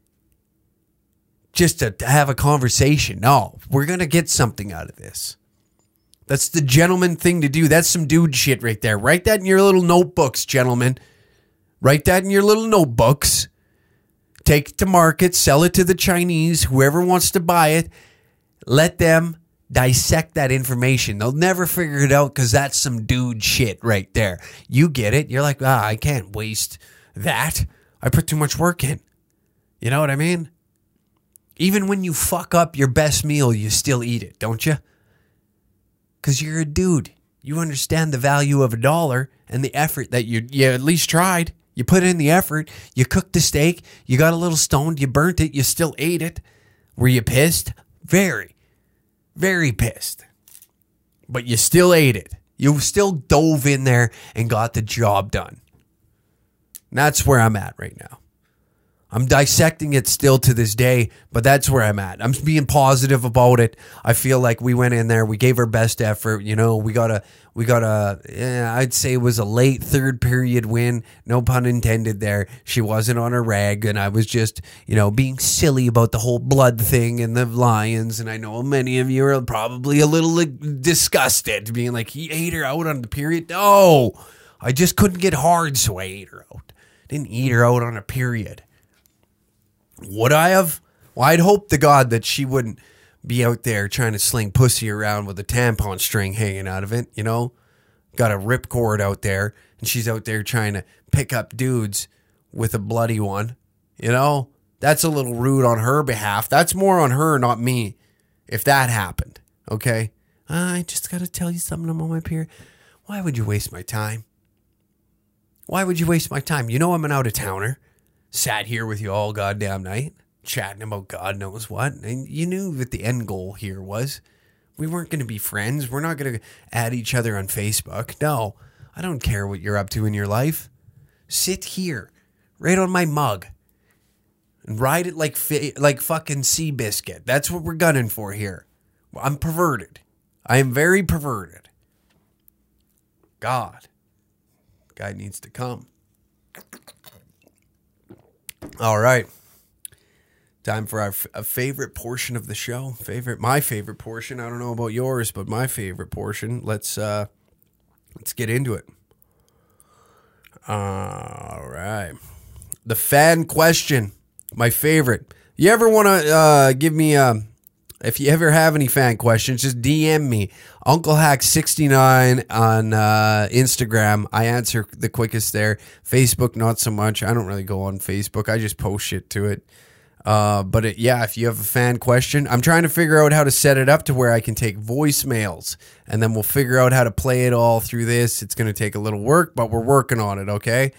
just to have a conversation. No, we're going to get something out of this. That's the gentleman thing to do. That's some dude shit right there. Write that in your little notebooks, gentlemen. Write that in your little notebooks. Take it to market. Sell it to the Chinese. Whoever wants to buy it, let them dissect that information. They'll never figure it out because that's some dude shit right there. You get it. You're like, ah, I can't waste that. I put too much work in. You know what I mean? Even when you fuck up your best meal, you still eat it, don't you? Because you're a dude. You understand the value of a dollar and the effort that you, you at least tried. You put in the effort. You cooked the steak. You got a little stoned. You burnt it. You still ate it. Were you pissed? Very. Very pissed. But you still ate it. You still dove in there and got the job done. And that's where I'm at right now. I'm dissecting it still to this day, but that's where I'm at. I'm being positive about it. I feel like we went in there, we gave our best effort. You know, we got a, we got a, yeah, I'd say it was a late third period win. No pun intended there. She wasn't on a rag, and I was just, you know, being silly about the whole blood thing and the Lions. And I know many of you are probably a little like, disgusted, being like, he ate her out on the period. No, I just couldn't get hard, so I ate her out. Didn't eat her out on a period. Would I have? Well, I'd hope to God that she wouldn't be out there trying to sling pussy around with a tampon string hanging out of it, you know? Got a ripcord out there, and she's out there trying to pick up dudes with a bloody one, you know? That's a little rude on her behalf. That's more on her, not me, if that happened, okay? I just got to tell you something, I'm on my period. Why would you waste my time? Why would you waste my time? You know I'm an out-of-towner. Sat here with you all goddamn night, chatting about God knows what. And you knew what the end goal here was. We weren't going to be friends. We're not going to add each other on Facebook. No, I don't care what you're up to in your life. Sit here, right on my mug, and ride it like like fucking Seabiscuit. That's what we're gunning for here. I'm perverted. I am very perverted. God. Guy needs to come. All right. Time for our f- a favorite portion of the show. Favorite, my favorite portion. I don't know about yours, but my favorite portion. Let's uh, let's get into it. All right. The fan question. My favorite. You ever want to uh, give me a... If you ever have any fan questions, just D M me. Uncle Hack sixty-nine on uh, Instagram. I answer the quickest there. Facebook, not so much. I don't really go on Facebook. I just post shit to it. Uh, but it, yeah, if you have a fan question, I'm trying to figure out how to set it up to where I can take voicemails, and then we'll figure out how to play it all through this. It's going to take a little work, but we're working on it, okay?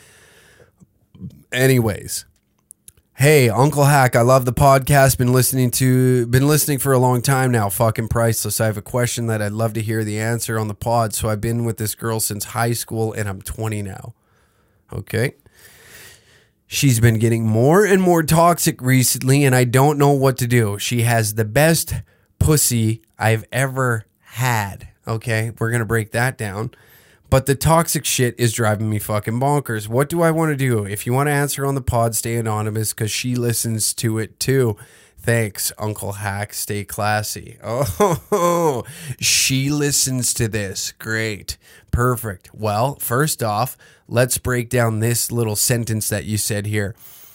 Anyways. Hey, Uncle Hack, I love the podcast. Been listening to, been listening for a long time now. Fucking priceless. I have a question that I'd love to hear the answer on the pod. So I've been with this girl since high school, and I'm twenty now. Okay. She's been getting more and more toxic recently, and I don't know what to do. She has the best pussy I've ever had. Okay, we're going to break that down. But the toxic shit is driving me fucking bonkers. What do I want to do? If you want to answer on the pod, stay anonymous because she listens to it too. Thanks, Uncle Hack. Stay classy. Oh, she listens to this. Great. Perfect. Well, first off, let's break down this little sentence that you said here.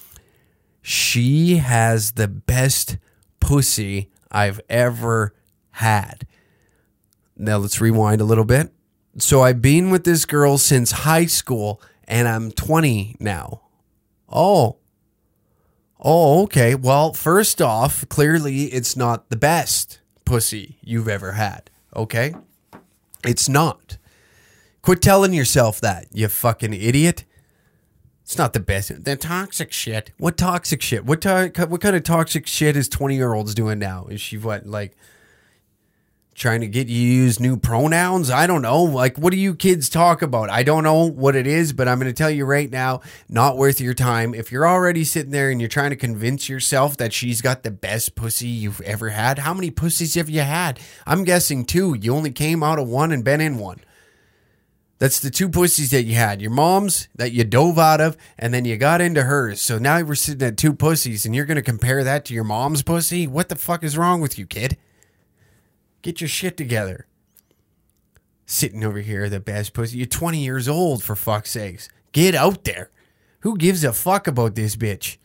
She has the best pussy I've ever had. Now let's rewind a little bit. So I've been with this girl since high school, and I'm twenty now. Oh. Oh, okay. Well, first off, clearly it's not the best pussy you've ever had, okay? It's not. Quit telling yourself that, you fucking idiot. It's not the best. The toxic shit. What toxic shit? What, to- what kind of toxic shit is twenty-year-olds doing now? Is she what, like... trying to get you to use new pronouns? I don't know. Like, what do you kids talk about? I don't know what it is, but I'm going to tell you right now, not worth your time. If you're already sitting there and you're trying to convince yourself that she's got the best pussy you've ever had, how many pussies have you had? I'm guessing two. You only came out of one and been in one. That's the two pussies that you had. Your mom's that you dove out of, and then you got into hers. So now we're sitting at two pussies, and you're going to compare that to your mom's pussy? What the fuck is wrong with you, kid? Get your shit together. Sitting over here, the best pussy. You're twenty years old, for fuck's sakes. Get out there. Who gives a fuck about this bitch?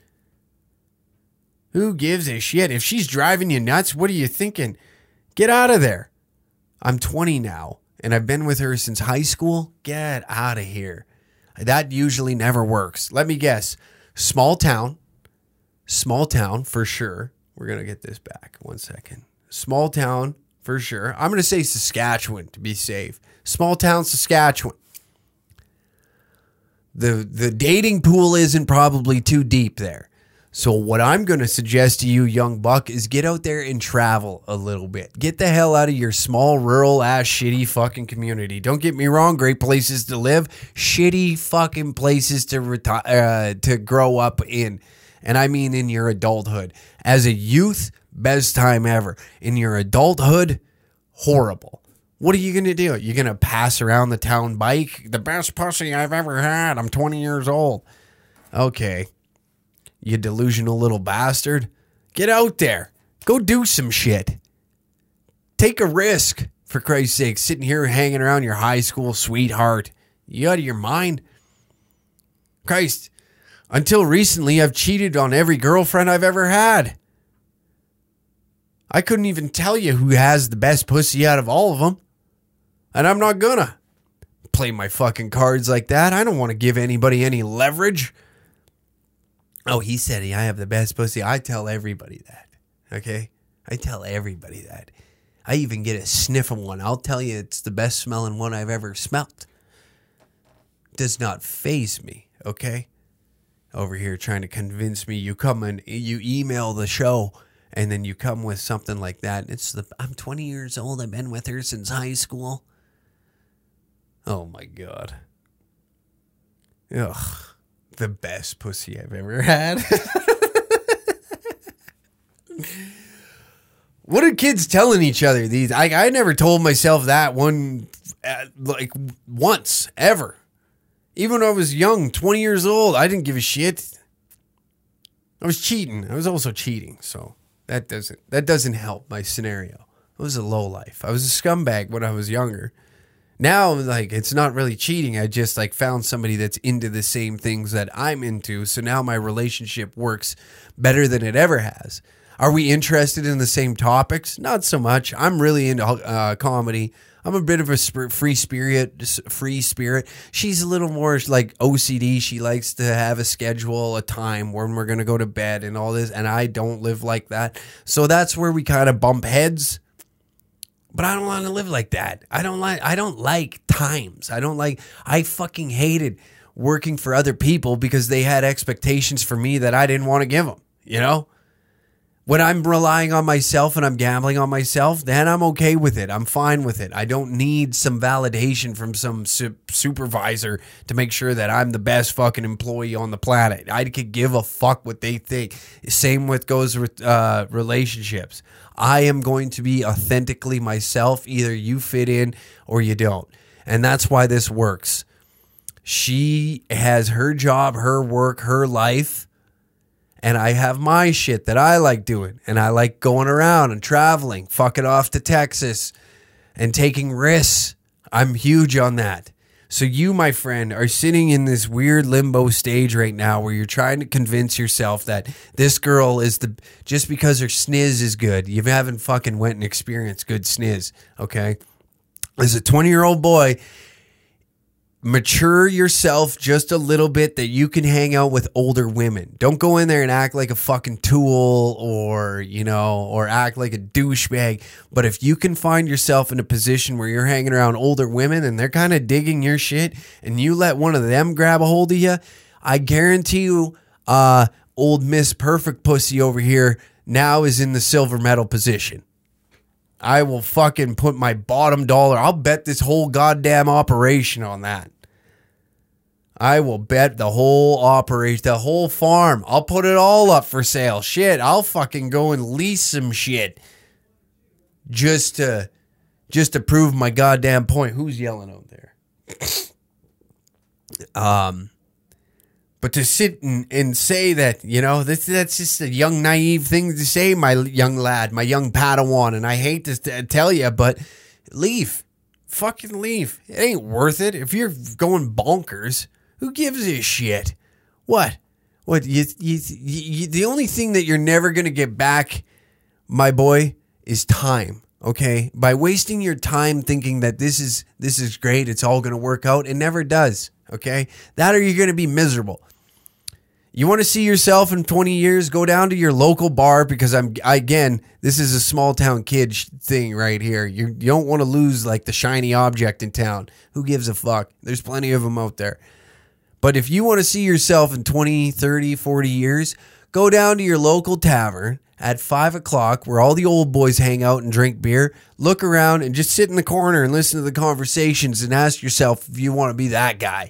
Who gives a shit? If she's driving you nuts, what are you thinking? Get out of there. I'm twenty now, and I've been with her since high school. Get out of here. That usually never works. Let me guess. Small town. Small town, for sure. We're going to get this back. One second. Small town. For sure. I'm going to say Saskatchewan to be safe. Small town Saskatchewan. The the dating pool isn't probably too deep there. So what I'm going to suggest to you, young buck, is get out there and travel a little bit. Get the hell out of your small, rural ass, shitty fucking community. Don't get me wrong, great places to live, shitty fucking places to reti- uh, to grow up in. And I mean in your adulthood. As a youth, best time ever. In your adulthood, horrible. What are you going to do? You're going to pass around the town bike? The best pussy I've ever had. I'm twenty years old. Okay. You delusional little bastard. Get out there. Go do some shit. Take a risk, for Christ's sake. Sitting here hanging around your high school sweetheart. You out of your mind? Christ. Until recently, I've cheated on every girlfriend I've ever had. I couldn't even tell you who has the best pussy out of all of them. And I'm not gonna play my fucking cards like that. I don't want to give anybody any leverage. Oh, he said I have the best pussy. I tell everybody that. Okay? I tell everybody that. I even get a sniff of one. I'll tell you it's the best smelling one I've ever smelt. Does not faze me. Okay? Over here trying to convince me. You come and you email the show. And then you come with something like that. It's the I'm twenty years old. I've been with her since high school. Oh, my God. Ugh. The best pussy I've ever had. What are kids telling each other? These I, I never told myself that one, uh, like, once, ever. Even when I was young, twenty years old, I didn't give a shit. I was cheating. I was also cheating, so that doesn't that doesn't help my scenario. It was a low life. I was a scumbag when I was younger. Now, like, it's not really cheating. I just, like, found somebody that's into the same things that I'm into. So now my relationship works better than it ever has. Are we interested in the same topics? Not so much. I'm really into uh, comedy. I'm a bit of a sp- free spirit, free spirit. She's a little more like O C D. She likes to have a schedule, a time when we're going to go to bed and all this. And I don't live like that. So that's where we kind of bump heads. But I don't want to live like that. I don't like, I don't like times. I don't like, I fucking hated working for other people because they had expectations for me that I didn't want to give them, you know? When I'm relying on myself and I'm gambling on myself, then I'm okay with it. I'm fine with it. I don't need some validation from some su- supervisor to make sure that I'm the best fucking employee on the planet. I could give a fuck what they think. Same with goes with uh, relationships. I am going to be authentically myself. Either you fit in or you don't. And that's why this works. She has her job, her work, her life. And I have my shit that I like doing. And I like going around and traveling, fucking off to Texas and taking risks. I'm huge on that. So you, my friend, are sitting in this weird limbo stage right now where you're trying to convince yourself that this girl is the, just because her sniz is good. You haven't fucking went and experienced good sniz, okay? As a twenty-year-old boy, mature yourself just a little bit that you can hang out with older women. Don't go in there and act like a fucking tool or, you know, or act like a douchebag. But if you can find yourself in a position where you're hanging around older women and they're kind of digging your shit and you let one of them grab a hold of you, I guarantee you, uh, old Miss Perfect Pussy over here now is in the silver medal position. I will fucking put my bottom dollar. I'll bet this whole goddamn operation on that. I will bet the whole operation, the whole farm. I'll put it all up for sale. Shit, I'll fucking go and lease some shit just to, just to prove my goddamn point. Who's yelling out there? um, but to sit and, and say that, you know, this, that's just a young, naive thing to say, my young lad, my young Padawan. And I hate to t- tell you, but leave. Fucking leave. It ain't worth it. If you're going bonkers, who gives a shit? What? What? You, you, you, the only thing that you're never going to get back, my boy, is time. Okay? By wasting your time thinking that this is this is great, it's all going to work out, it never does. Okay? That or you're going to be miserable. You want to see yourself in twenty years? Go down to your local bar because I'm, again, this is a small town kid sh- thing right here. You, you don't want to lose like the shiny object in town. Who gives a fuck? There's plenty of them out there. But if you want to see yourself in twenty, thirty, forty years, go down to your local tavern at five o'clock where all the old boys hang out and drink beer. Look around and just sit in the corner and listen to the conversations and ask yourself if you want to be that guy.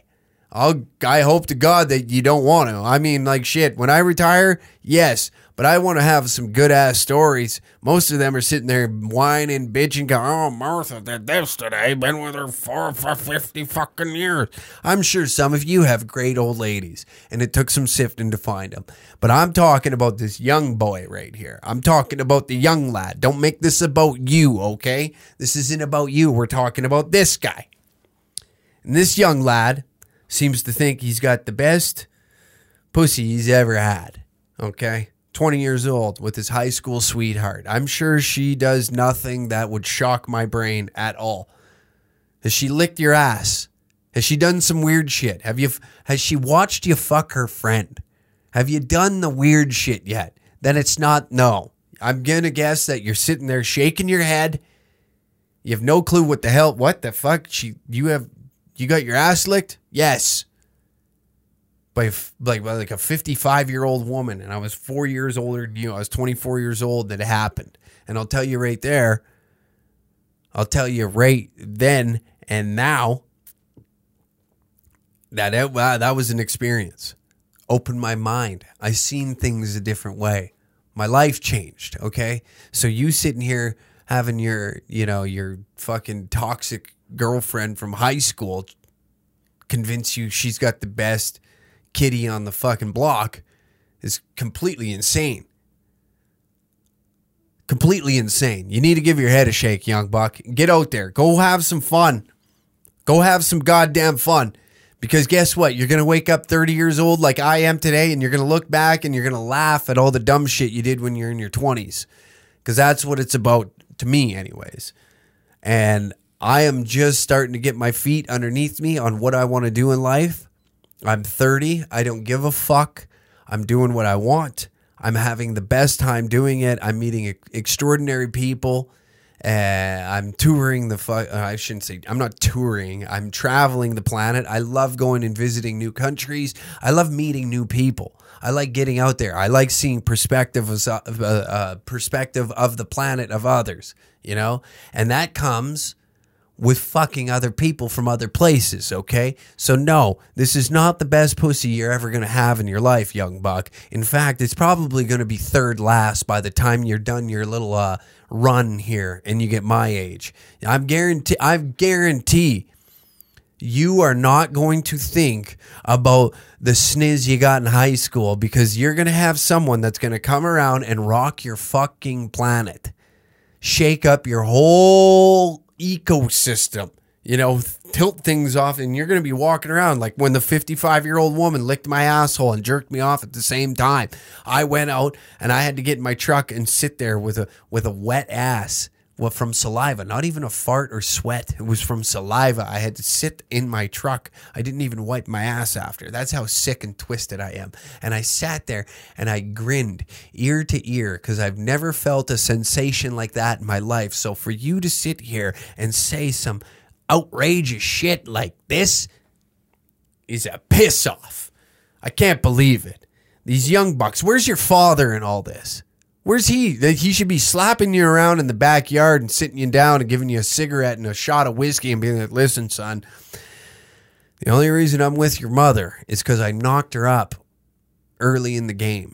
I'll, I hope to God that you don't want to. I mean, like, shit, when I retire, yes, but I want to have some good-ass stories. Most of them are sitting there whining, bitching, going, oh, Martha did this today. Been with her for, for fifty fucking years. I'm sure some of you have great old ladies, and it took some sifting to find them. But I'm talking about this young boy right here. I'm talking about the young lad. Don't make this about you, okay? This isn't about you. We're talking about this guy. And this young lad seems to think he's got the best pussy he's ever had, okay? twenty years old with his high school sweetheart. I'm sure she does nothing that would shock my brain at all. Has she licked your ass? Has she done some weird shit? Have you? Has she watched you fuck her friend? Have you done the weird shit yet? Then it's not, no. I'm going to guess that you're sitting there shaking your head. You have no clue what the hell, what the fuck? She, you have, you got your ass licked? Yes. By like, like a fifty-five-year-old woman, and I was four years older than you. I was twenty-four years old that it happened. And I'll tell you right there, I'll tell you right then and now that it, wow, that was an experience. Opened my mind. I seen things a different way. My life changed, okay? So you sitting here having your, you know, your fucking toxic girlfriend from high school convince you she's got the best kitty on the fucking block is completely insane. Completely insane. You need to give your head a shake, young buck. Get out there. Go have some fun. Go have some goddamn fun. Because guess what? You're going to wake up thirty years old like I am today, and you're going to look back and you're going to laugh at all the dumb shit you did when you're in your twenties. Because that's what it's about to me anyways. And I am just starting to get my feet underneath me on what I want to do in life. I'm thirty. I don't give a fuck. I'm doing what I want. I'm having the best time doing it. I'm meeting extraordinary people. Uh, I'm touring the fuck. Uh, I shouldn't say I'm not touring. I'm traveling the planet. I love going and visiting new countries. I love meeting new people. I like getting out there. I like seeing perspective of uh, uh, perspective of the planet of others. You know, and that comes with fucking other people from other places, okay? So no, this is not the best pussy you're ever going to have in your life, young buck. In fact, it's probably going to be third last by the time you're done your little uh, run here and you get my age. I'm guarantee, I guarantee you are not going to think about the sniz you got in high school because you're going to have someone that's going to come around and rock your fucking planet. Shake up your whole ecosystem, you know, tilt things off, and you're going to be walking around like when the fifty-five-year-old woman licked my asshole and jerked me off at the same time. I went out and I had to get in my truck and sit there with a with a wet ass. Well, from saliva, not even a fart or sweat. It was from saliva. I had to sit in my truck. I didn't even wipe my ass after. That's how sick and twisted I am. And I sat there and I grinned ear to ear because I've never felt a sensation like that in my life. So for you to sit here and say some outrageous shit like this is a piss off. I can't believe it. These young bucks, where's your father in all this? Where's he? He should be slapping you around in the backyard and sitting you down and giving you a cigarette and a shot of whiskey and being like, listen, son, the only reason I'm with your mother is because I knocked her up early in the game.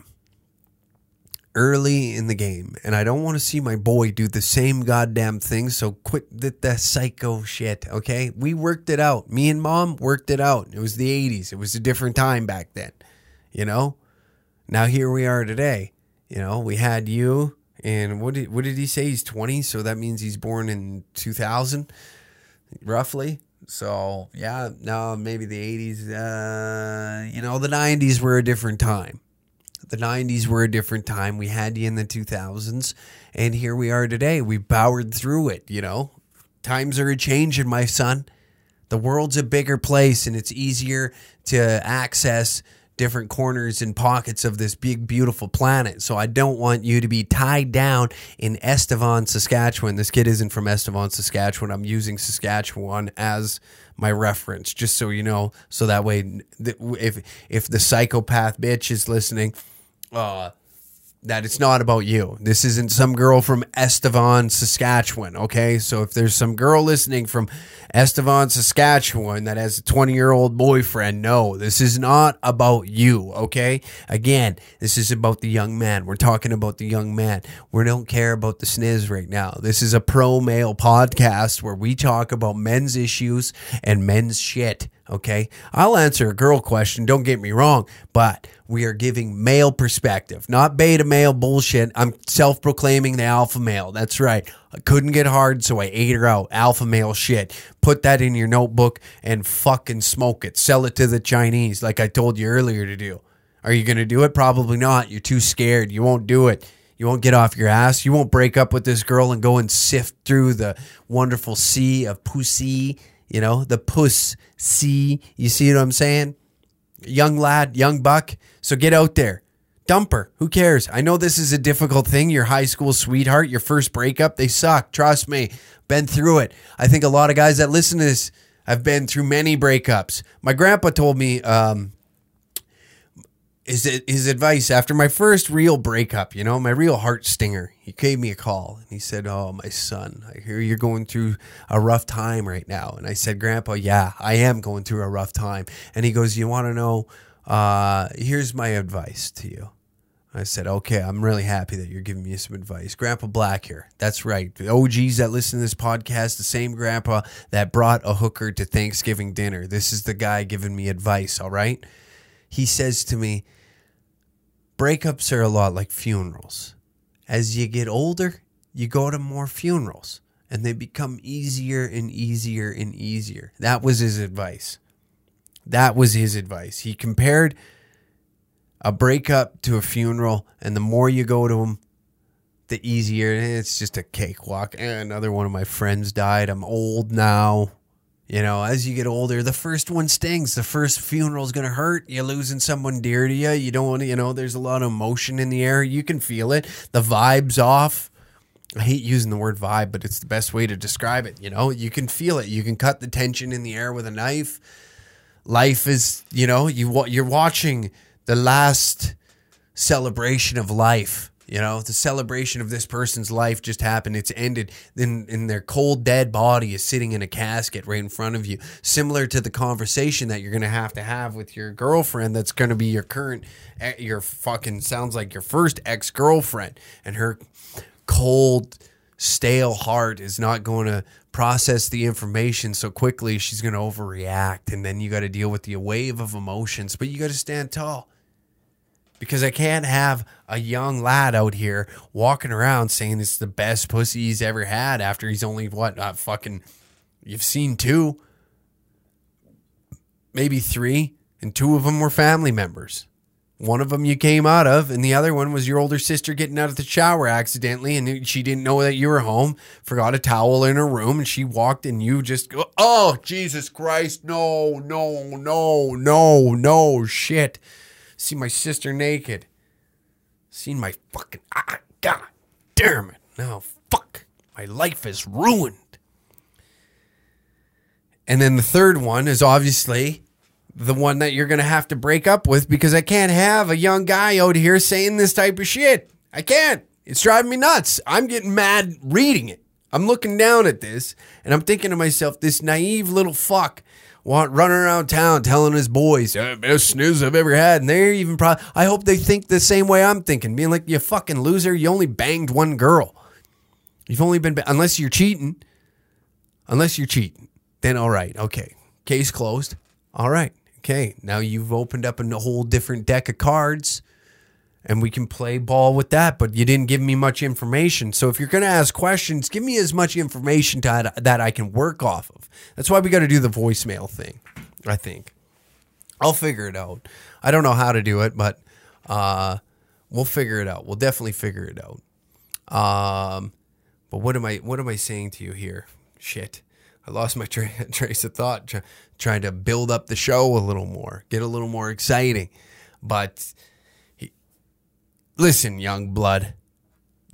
Early in the game. And I don't want to see my boy do the same goddamn thing, so quit the, the psycho shit, okay? We worked it out. Me and mom worked it out. It was the eighties. It was a different time back then, you know? Now here we are today. You know, we had you, and what did what did he say? He's twenty, so that means he's born in two thousand, roughly. So, yeah, no, maybe the eighties. Uh, you know, the nineties were a different time. The nineties were a different time. We had you in the two thousands, and here we are today. We powered through it, you know. Times are a-changing, my son. The world's a bigger place, and it's easier to access different corners and pockets of this big, beautiful planet. So I don't want you to be tied down in Estevan, Saskatchewan. This kid isn't from Estevan, Saskatchewan. I'm using Saskatchewan as my reference, just so you know. So that way, if if the psychopath bitch is listening, uh, that it's not about you. This isn't some girl from Estevan, Saskatchewan, okay? So if there's some girl listening from Estevan, Saskatchewan that has a twenty-year-old boyfriend, no, this is not about you, okay? Again, this is about the young man. We're talking about the young man. We don't care about the sniz right now. This is a pro-male podcast where we talk about men's issues and men's shit, okay? I'll answer a girl question, don't get me wrong, but we are giving male perspective, not beta male bullshit. I'm self-proclaiming the alpha male. That's right. I couldn't get hard, so I ate her out. Alpha male shit. Put that in your notebook and fucking smoke it. Sell it to the Chinese like I told you earlier to do. Are you going to do it? Probably not. You're too scared. You won't do it. You won't get off your ass. You won't break up with this girl and go and sift through the wonderful sea of pussy, you know, the puss sea. You see what I'm saying? Young lad, young buck. So get out there. Dump her. Who cares? I know this is a difficult thing. Your high school sweetheart, your first breakup, they suck. Trust me. Been through it. I think a lot of guys that listen to this have been through many breakups. My grandpa told me um, his, his advice after my first real breakup, you know, my real heart stinger. He gave me a call and he said, "Oh, my son, I hear you're going through a rough time right now." And I said, "Grandpa, yeah, I am going through a rough time." And he goes, "You want to know? Uh, here's my advice to you." I said, "Okay, I'm really happy that you're giving me some advice." Grandpa Black here. That's right. The O Gs that listen to this podcast, the same grandpa that brought a hooker to Thanksgiving dinner. This is the guy giving me advice, all right? He says to me, breakups are a lot like funerals. As you get older, you go to more funerals, and they become easier and easier and easier. That was his advice. That was his advice. He compared a breakup to a funeral, and the more you go to them, the easier. It's just a cakewalk. And another one of my friends died. I'm old now. You know, as you get older, the first one stings. The first funeral is going to hurt. You're losing someone dear to you. You don't want to, you know, there's a lot of emotion in the air. You can feel it. The vibe's off. I hate using the word vibe, but it's the best way to describe it. You know, you can feel it. You can cut the tension in the air with a knife. Life is, you know, you, you're watching the last celebration of life. You know, the celebration of this person's life just happened. It's ended. Then, and their cold, dead body is sitting in a casket right in front of you. Similar to the conversation that you're going to have to have with your girlfriend that's going to be your current, your fucking, sounds like your first ex-girlfriend. And her cold, stale heart is not going to process the information so quickly. She's going to overreact. And then you got to deal with the wave of emotions. But you got to stand tall. Because I can't have a young lad out here walking around saying it's the best pussy he's ever had after he's only, what, uh, fucking, you've seen two, maybe three, and two of them were family members. One of them you came out of, and the other one was your older sister getting out of the shower accidentally, and she didn't know that you were home, forgot a towel in her room, and she walked, and you just go, "Oh, Jesus Christ, no, no, no, no, no, shit. See my sister naked. Seen my fucking, ah, God damn it. Now, fuck. My life is ruined." And then the third one is obviously the one that you're going to have to break up with, because I can't have a young guy out here saying this type of shit. I can't. It's driving me nuts. I'm getting mad reading it. I'm looking down at this and I'm thinking to myself, this naive little fuck Want, running around town telling his boys, uh, best snooze I've ever had. And they're even probably, I hope they think the same way I'm thinking. Being like, you fucking loser, you only banged one girl. You've only been, unless you're cheating. Unless you're cheating. Then all right, okay. Case closed. All right, okay. Now you've opened up a whole different deck of cards. And we can play ball with that, but you didn't give me much information. So if you're going to ask questions, give me as much information to, that I can work off of. That's why we got to do the voicemail thing, I think. I'll figure it out. I don't know how to do it, but uh, we'll figure it out. We'll definitely figure it out. Um, but what am I what am I saying to you here? Shit. I lost my tra- trace of thought, tra- trying to build up the show a little more, get a little more exciting. But listen, young blood,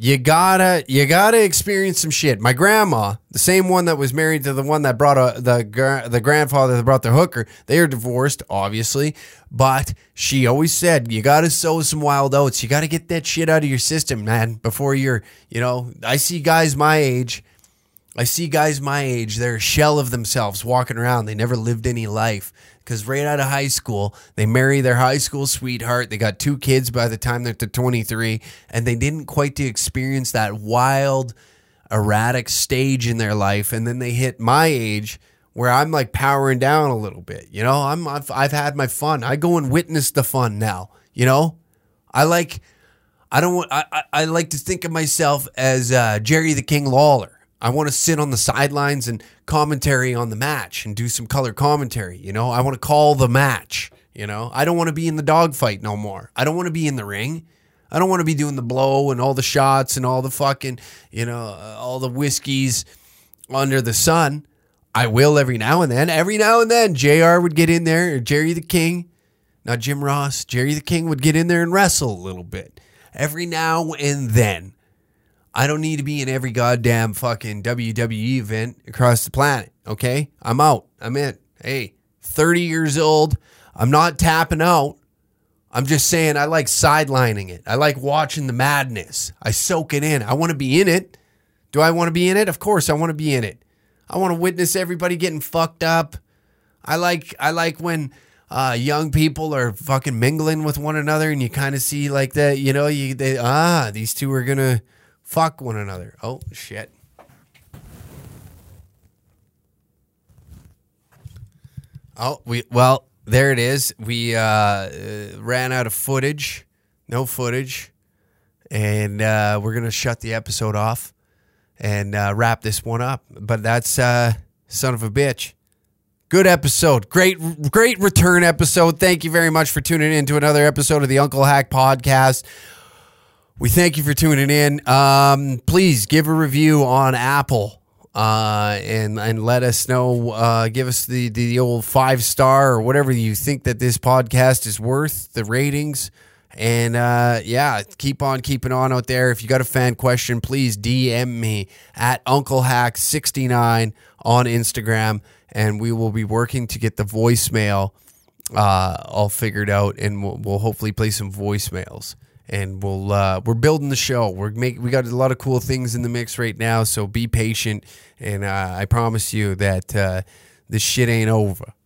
You gotta, you gotta experience some shit. My grandma, the same one that was married to the one that brought a, the gra- the grandfather that brought the hooker, they are divorced, obviously. But she always said, you gotta sow some wild oats. You gotta get that shit out of your system, man, before you're, you know. I see guys my age. I see guys my age. They're a shell of themselves walking around. They never lived any life. Because right out of high school, they marry their high school sweetheart. They got two kids by the time they're twenty-three, and they didn't quite to experience that wild, erratic stage in their life. And then they hit my age, where I'm like powering down a little bit. You know, I'm I've, I've had my fun. I go and witness the fun now. You know, I like I don't want I I, I like to think of myself as uh, Jerry the King Lawler. I want to sit on the sidelines and commentary on the match and do some color commentary. You know, I want to call the match. You know, I don't want to be in the dogfight no more. I don't want to be in the ring. I don't want to be doing the blow and all the shots and all the fucking, you know, uh, all the whiskeys under the sun. I will every now and then. Every now and then, J R would get in there, or Jerry the King, not Jim Ross. Jerry the King would get in there and wrestle a little bit. Every now and then. I don't need to be in every goddamn fucking W W E event across the planet, okay? I'm out. I'm in. Hey, thirty years old. I'm not tapping out. I'm just saying I like sidelining it. I like watching the madness. I soak it in. I want to be in it. Do I want to be in it? Of course I want to be in it. I want to witness everybody getting fucked up. I like I like when uh, young people are fucking mingling with one another and you kind of see like that, you know, you they ah, these two are going to fuck one another. Oh, shit. Oh, we well, there it is. We uh, uh, ran out of footage. No footage. And uh, we're going to shut the episode off and uh, wrap this one up. But that's uh, son of a bitch. Good episode. Great, great return episode. Thank you very much for tuning in to another episode of the Uncle Hack Podcast. We thank you for tuning in. Um, please give a review on Apple uh, and and let us know. Uh, give us the, the old five star or whatever you think that this podcast is worth, the ratings. And uh, yeah, keep on keeping on out there. If you got a fan question, please D M me at Uncle Hack sixty-nine on Instagram, and we will be working to get the voicemail uh, all figured out, and we'll, we'll hopefully play some voicemails. And we'll uh, we're building the show. We're make we got a lot of cool things in the mix right now. So be patient, and uh, I promise you that uh, this shit ain't over.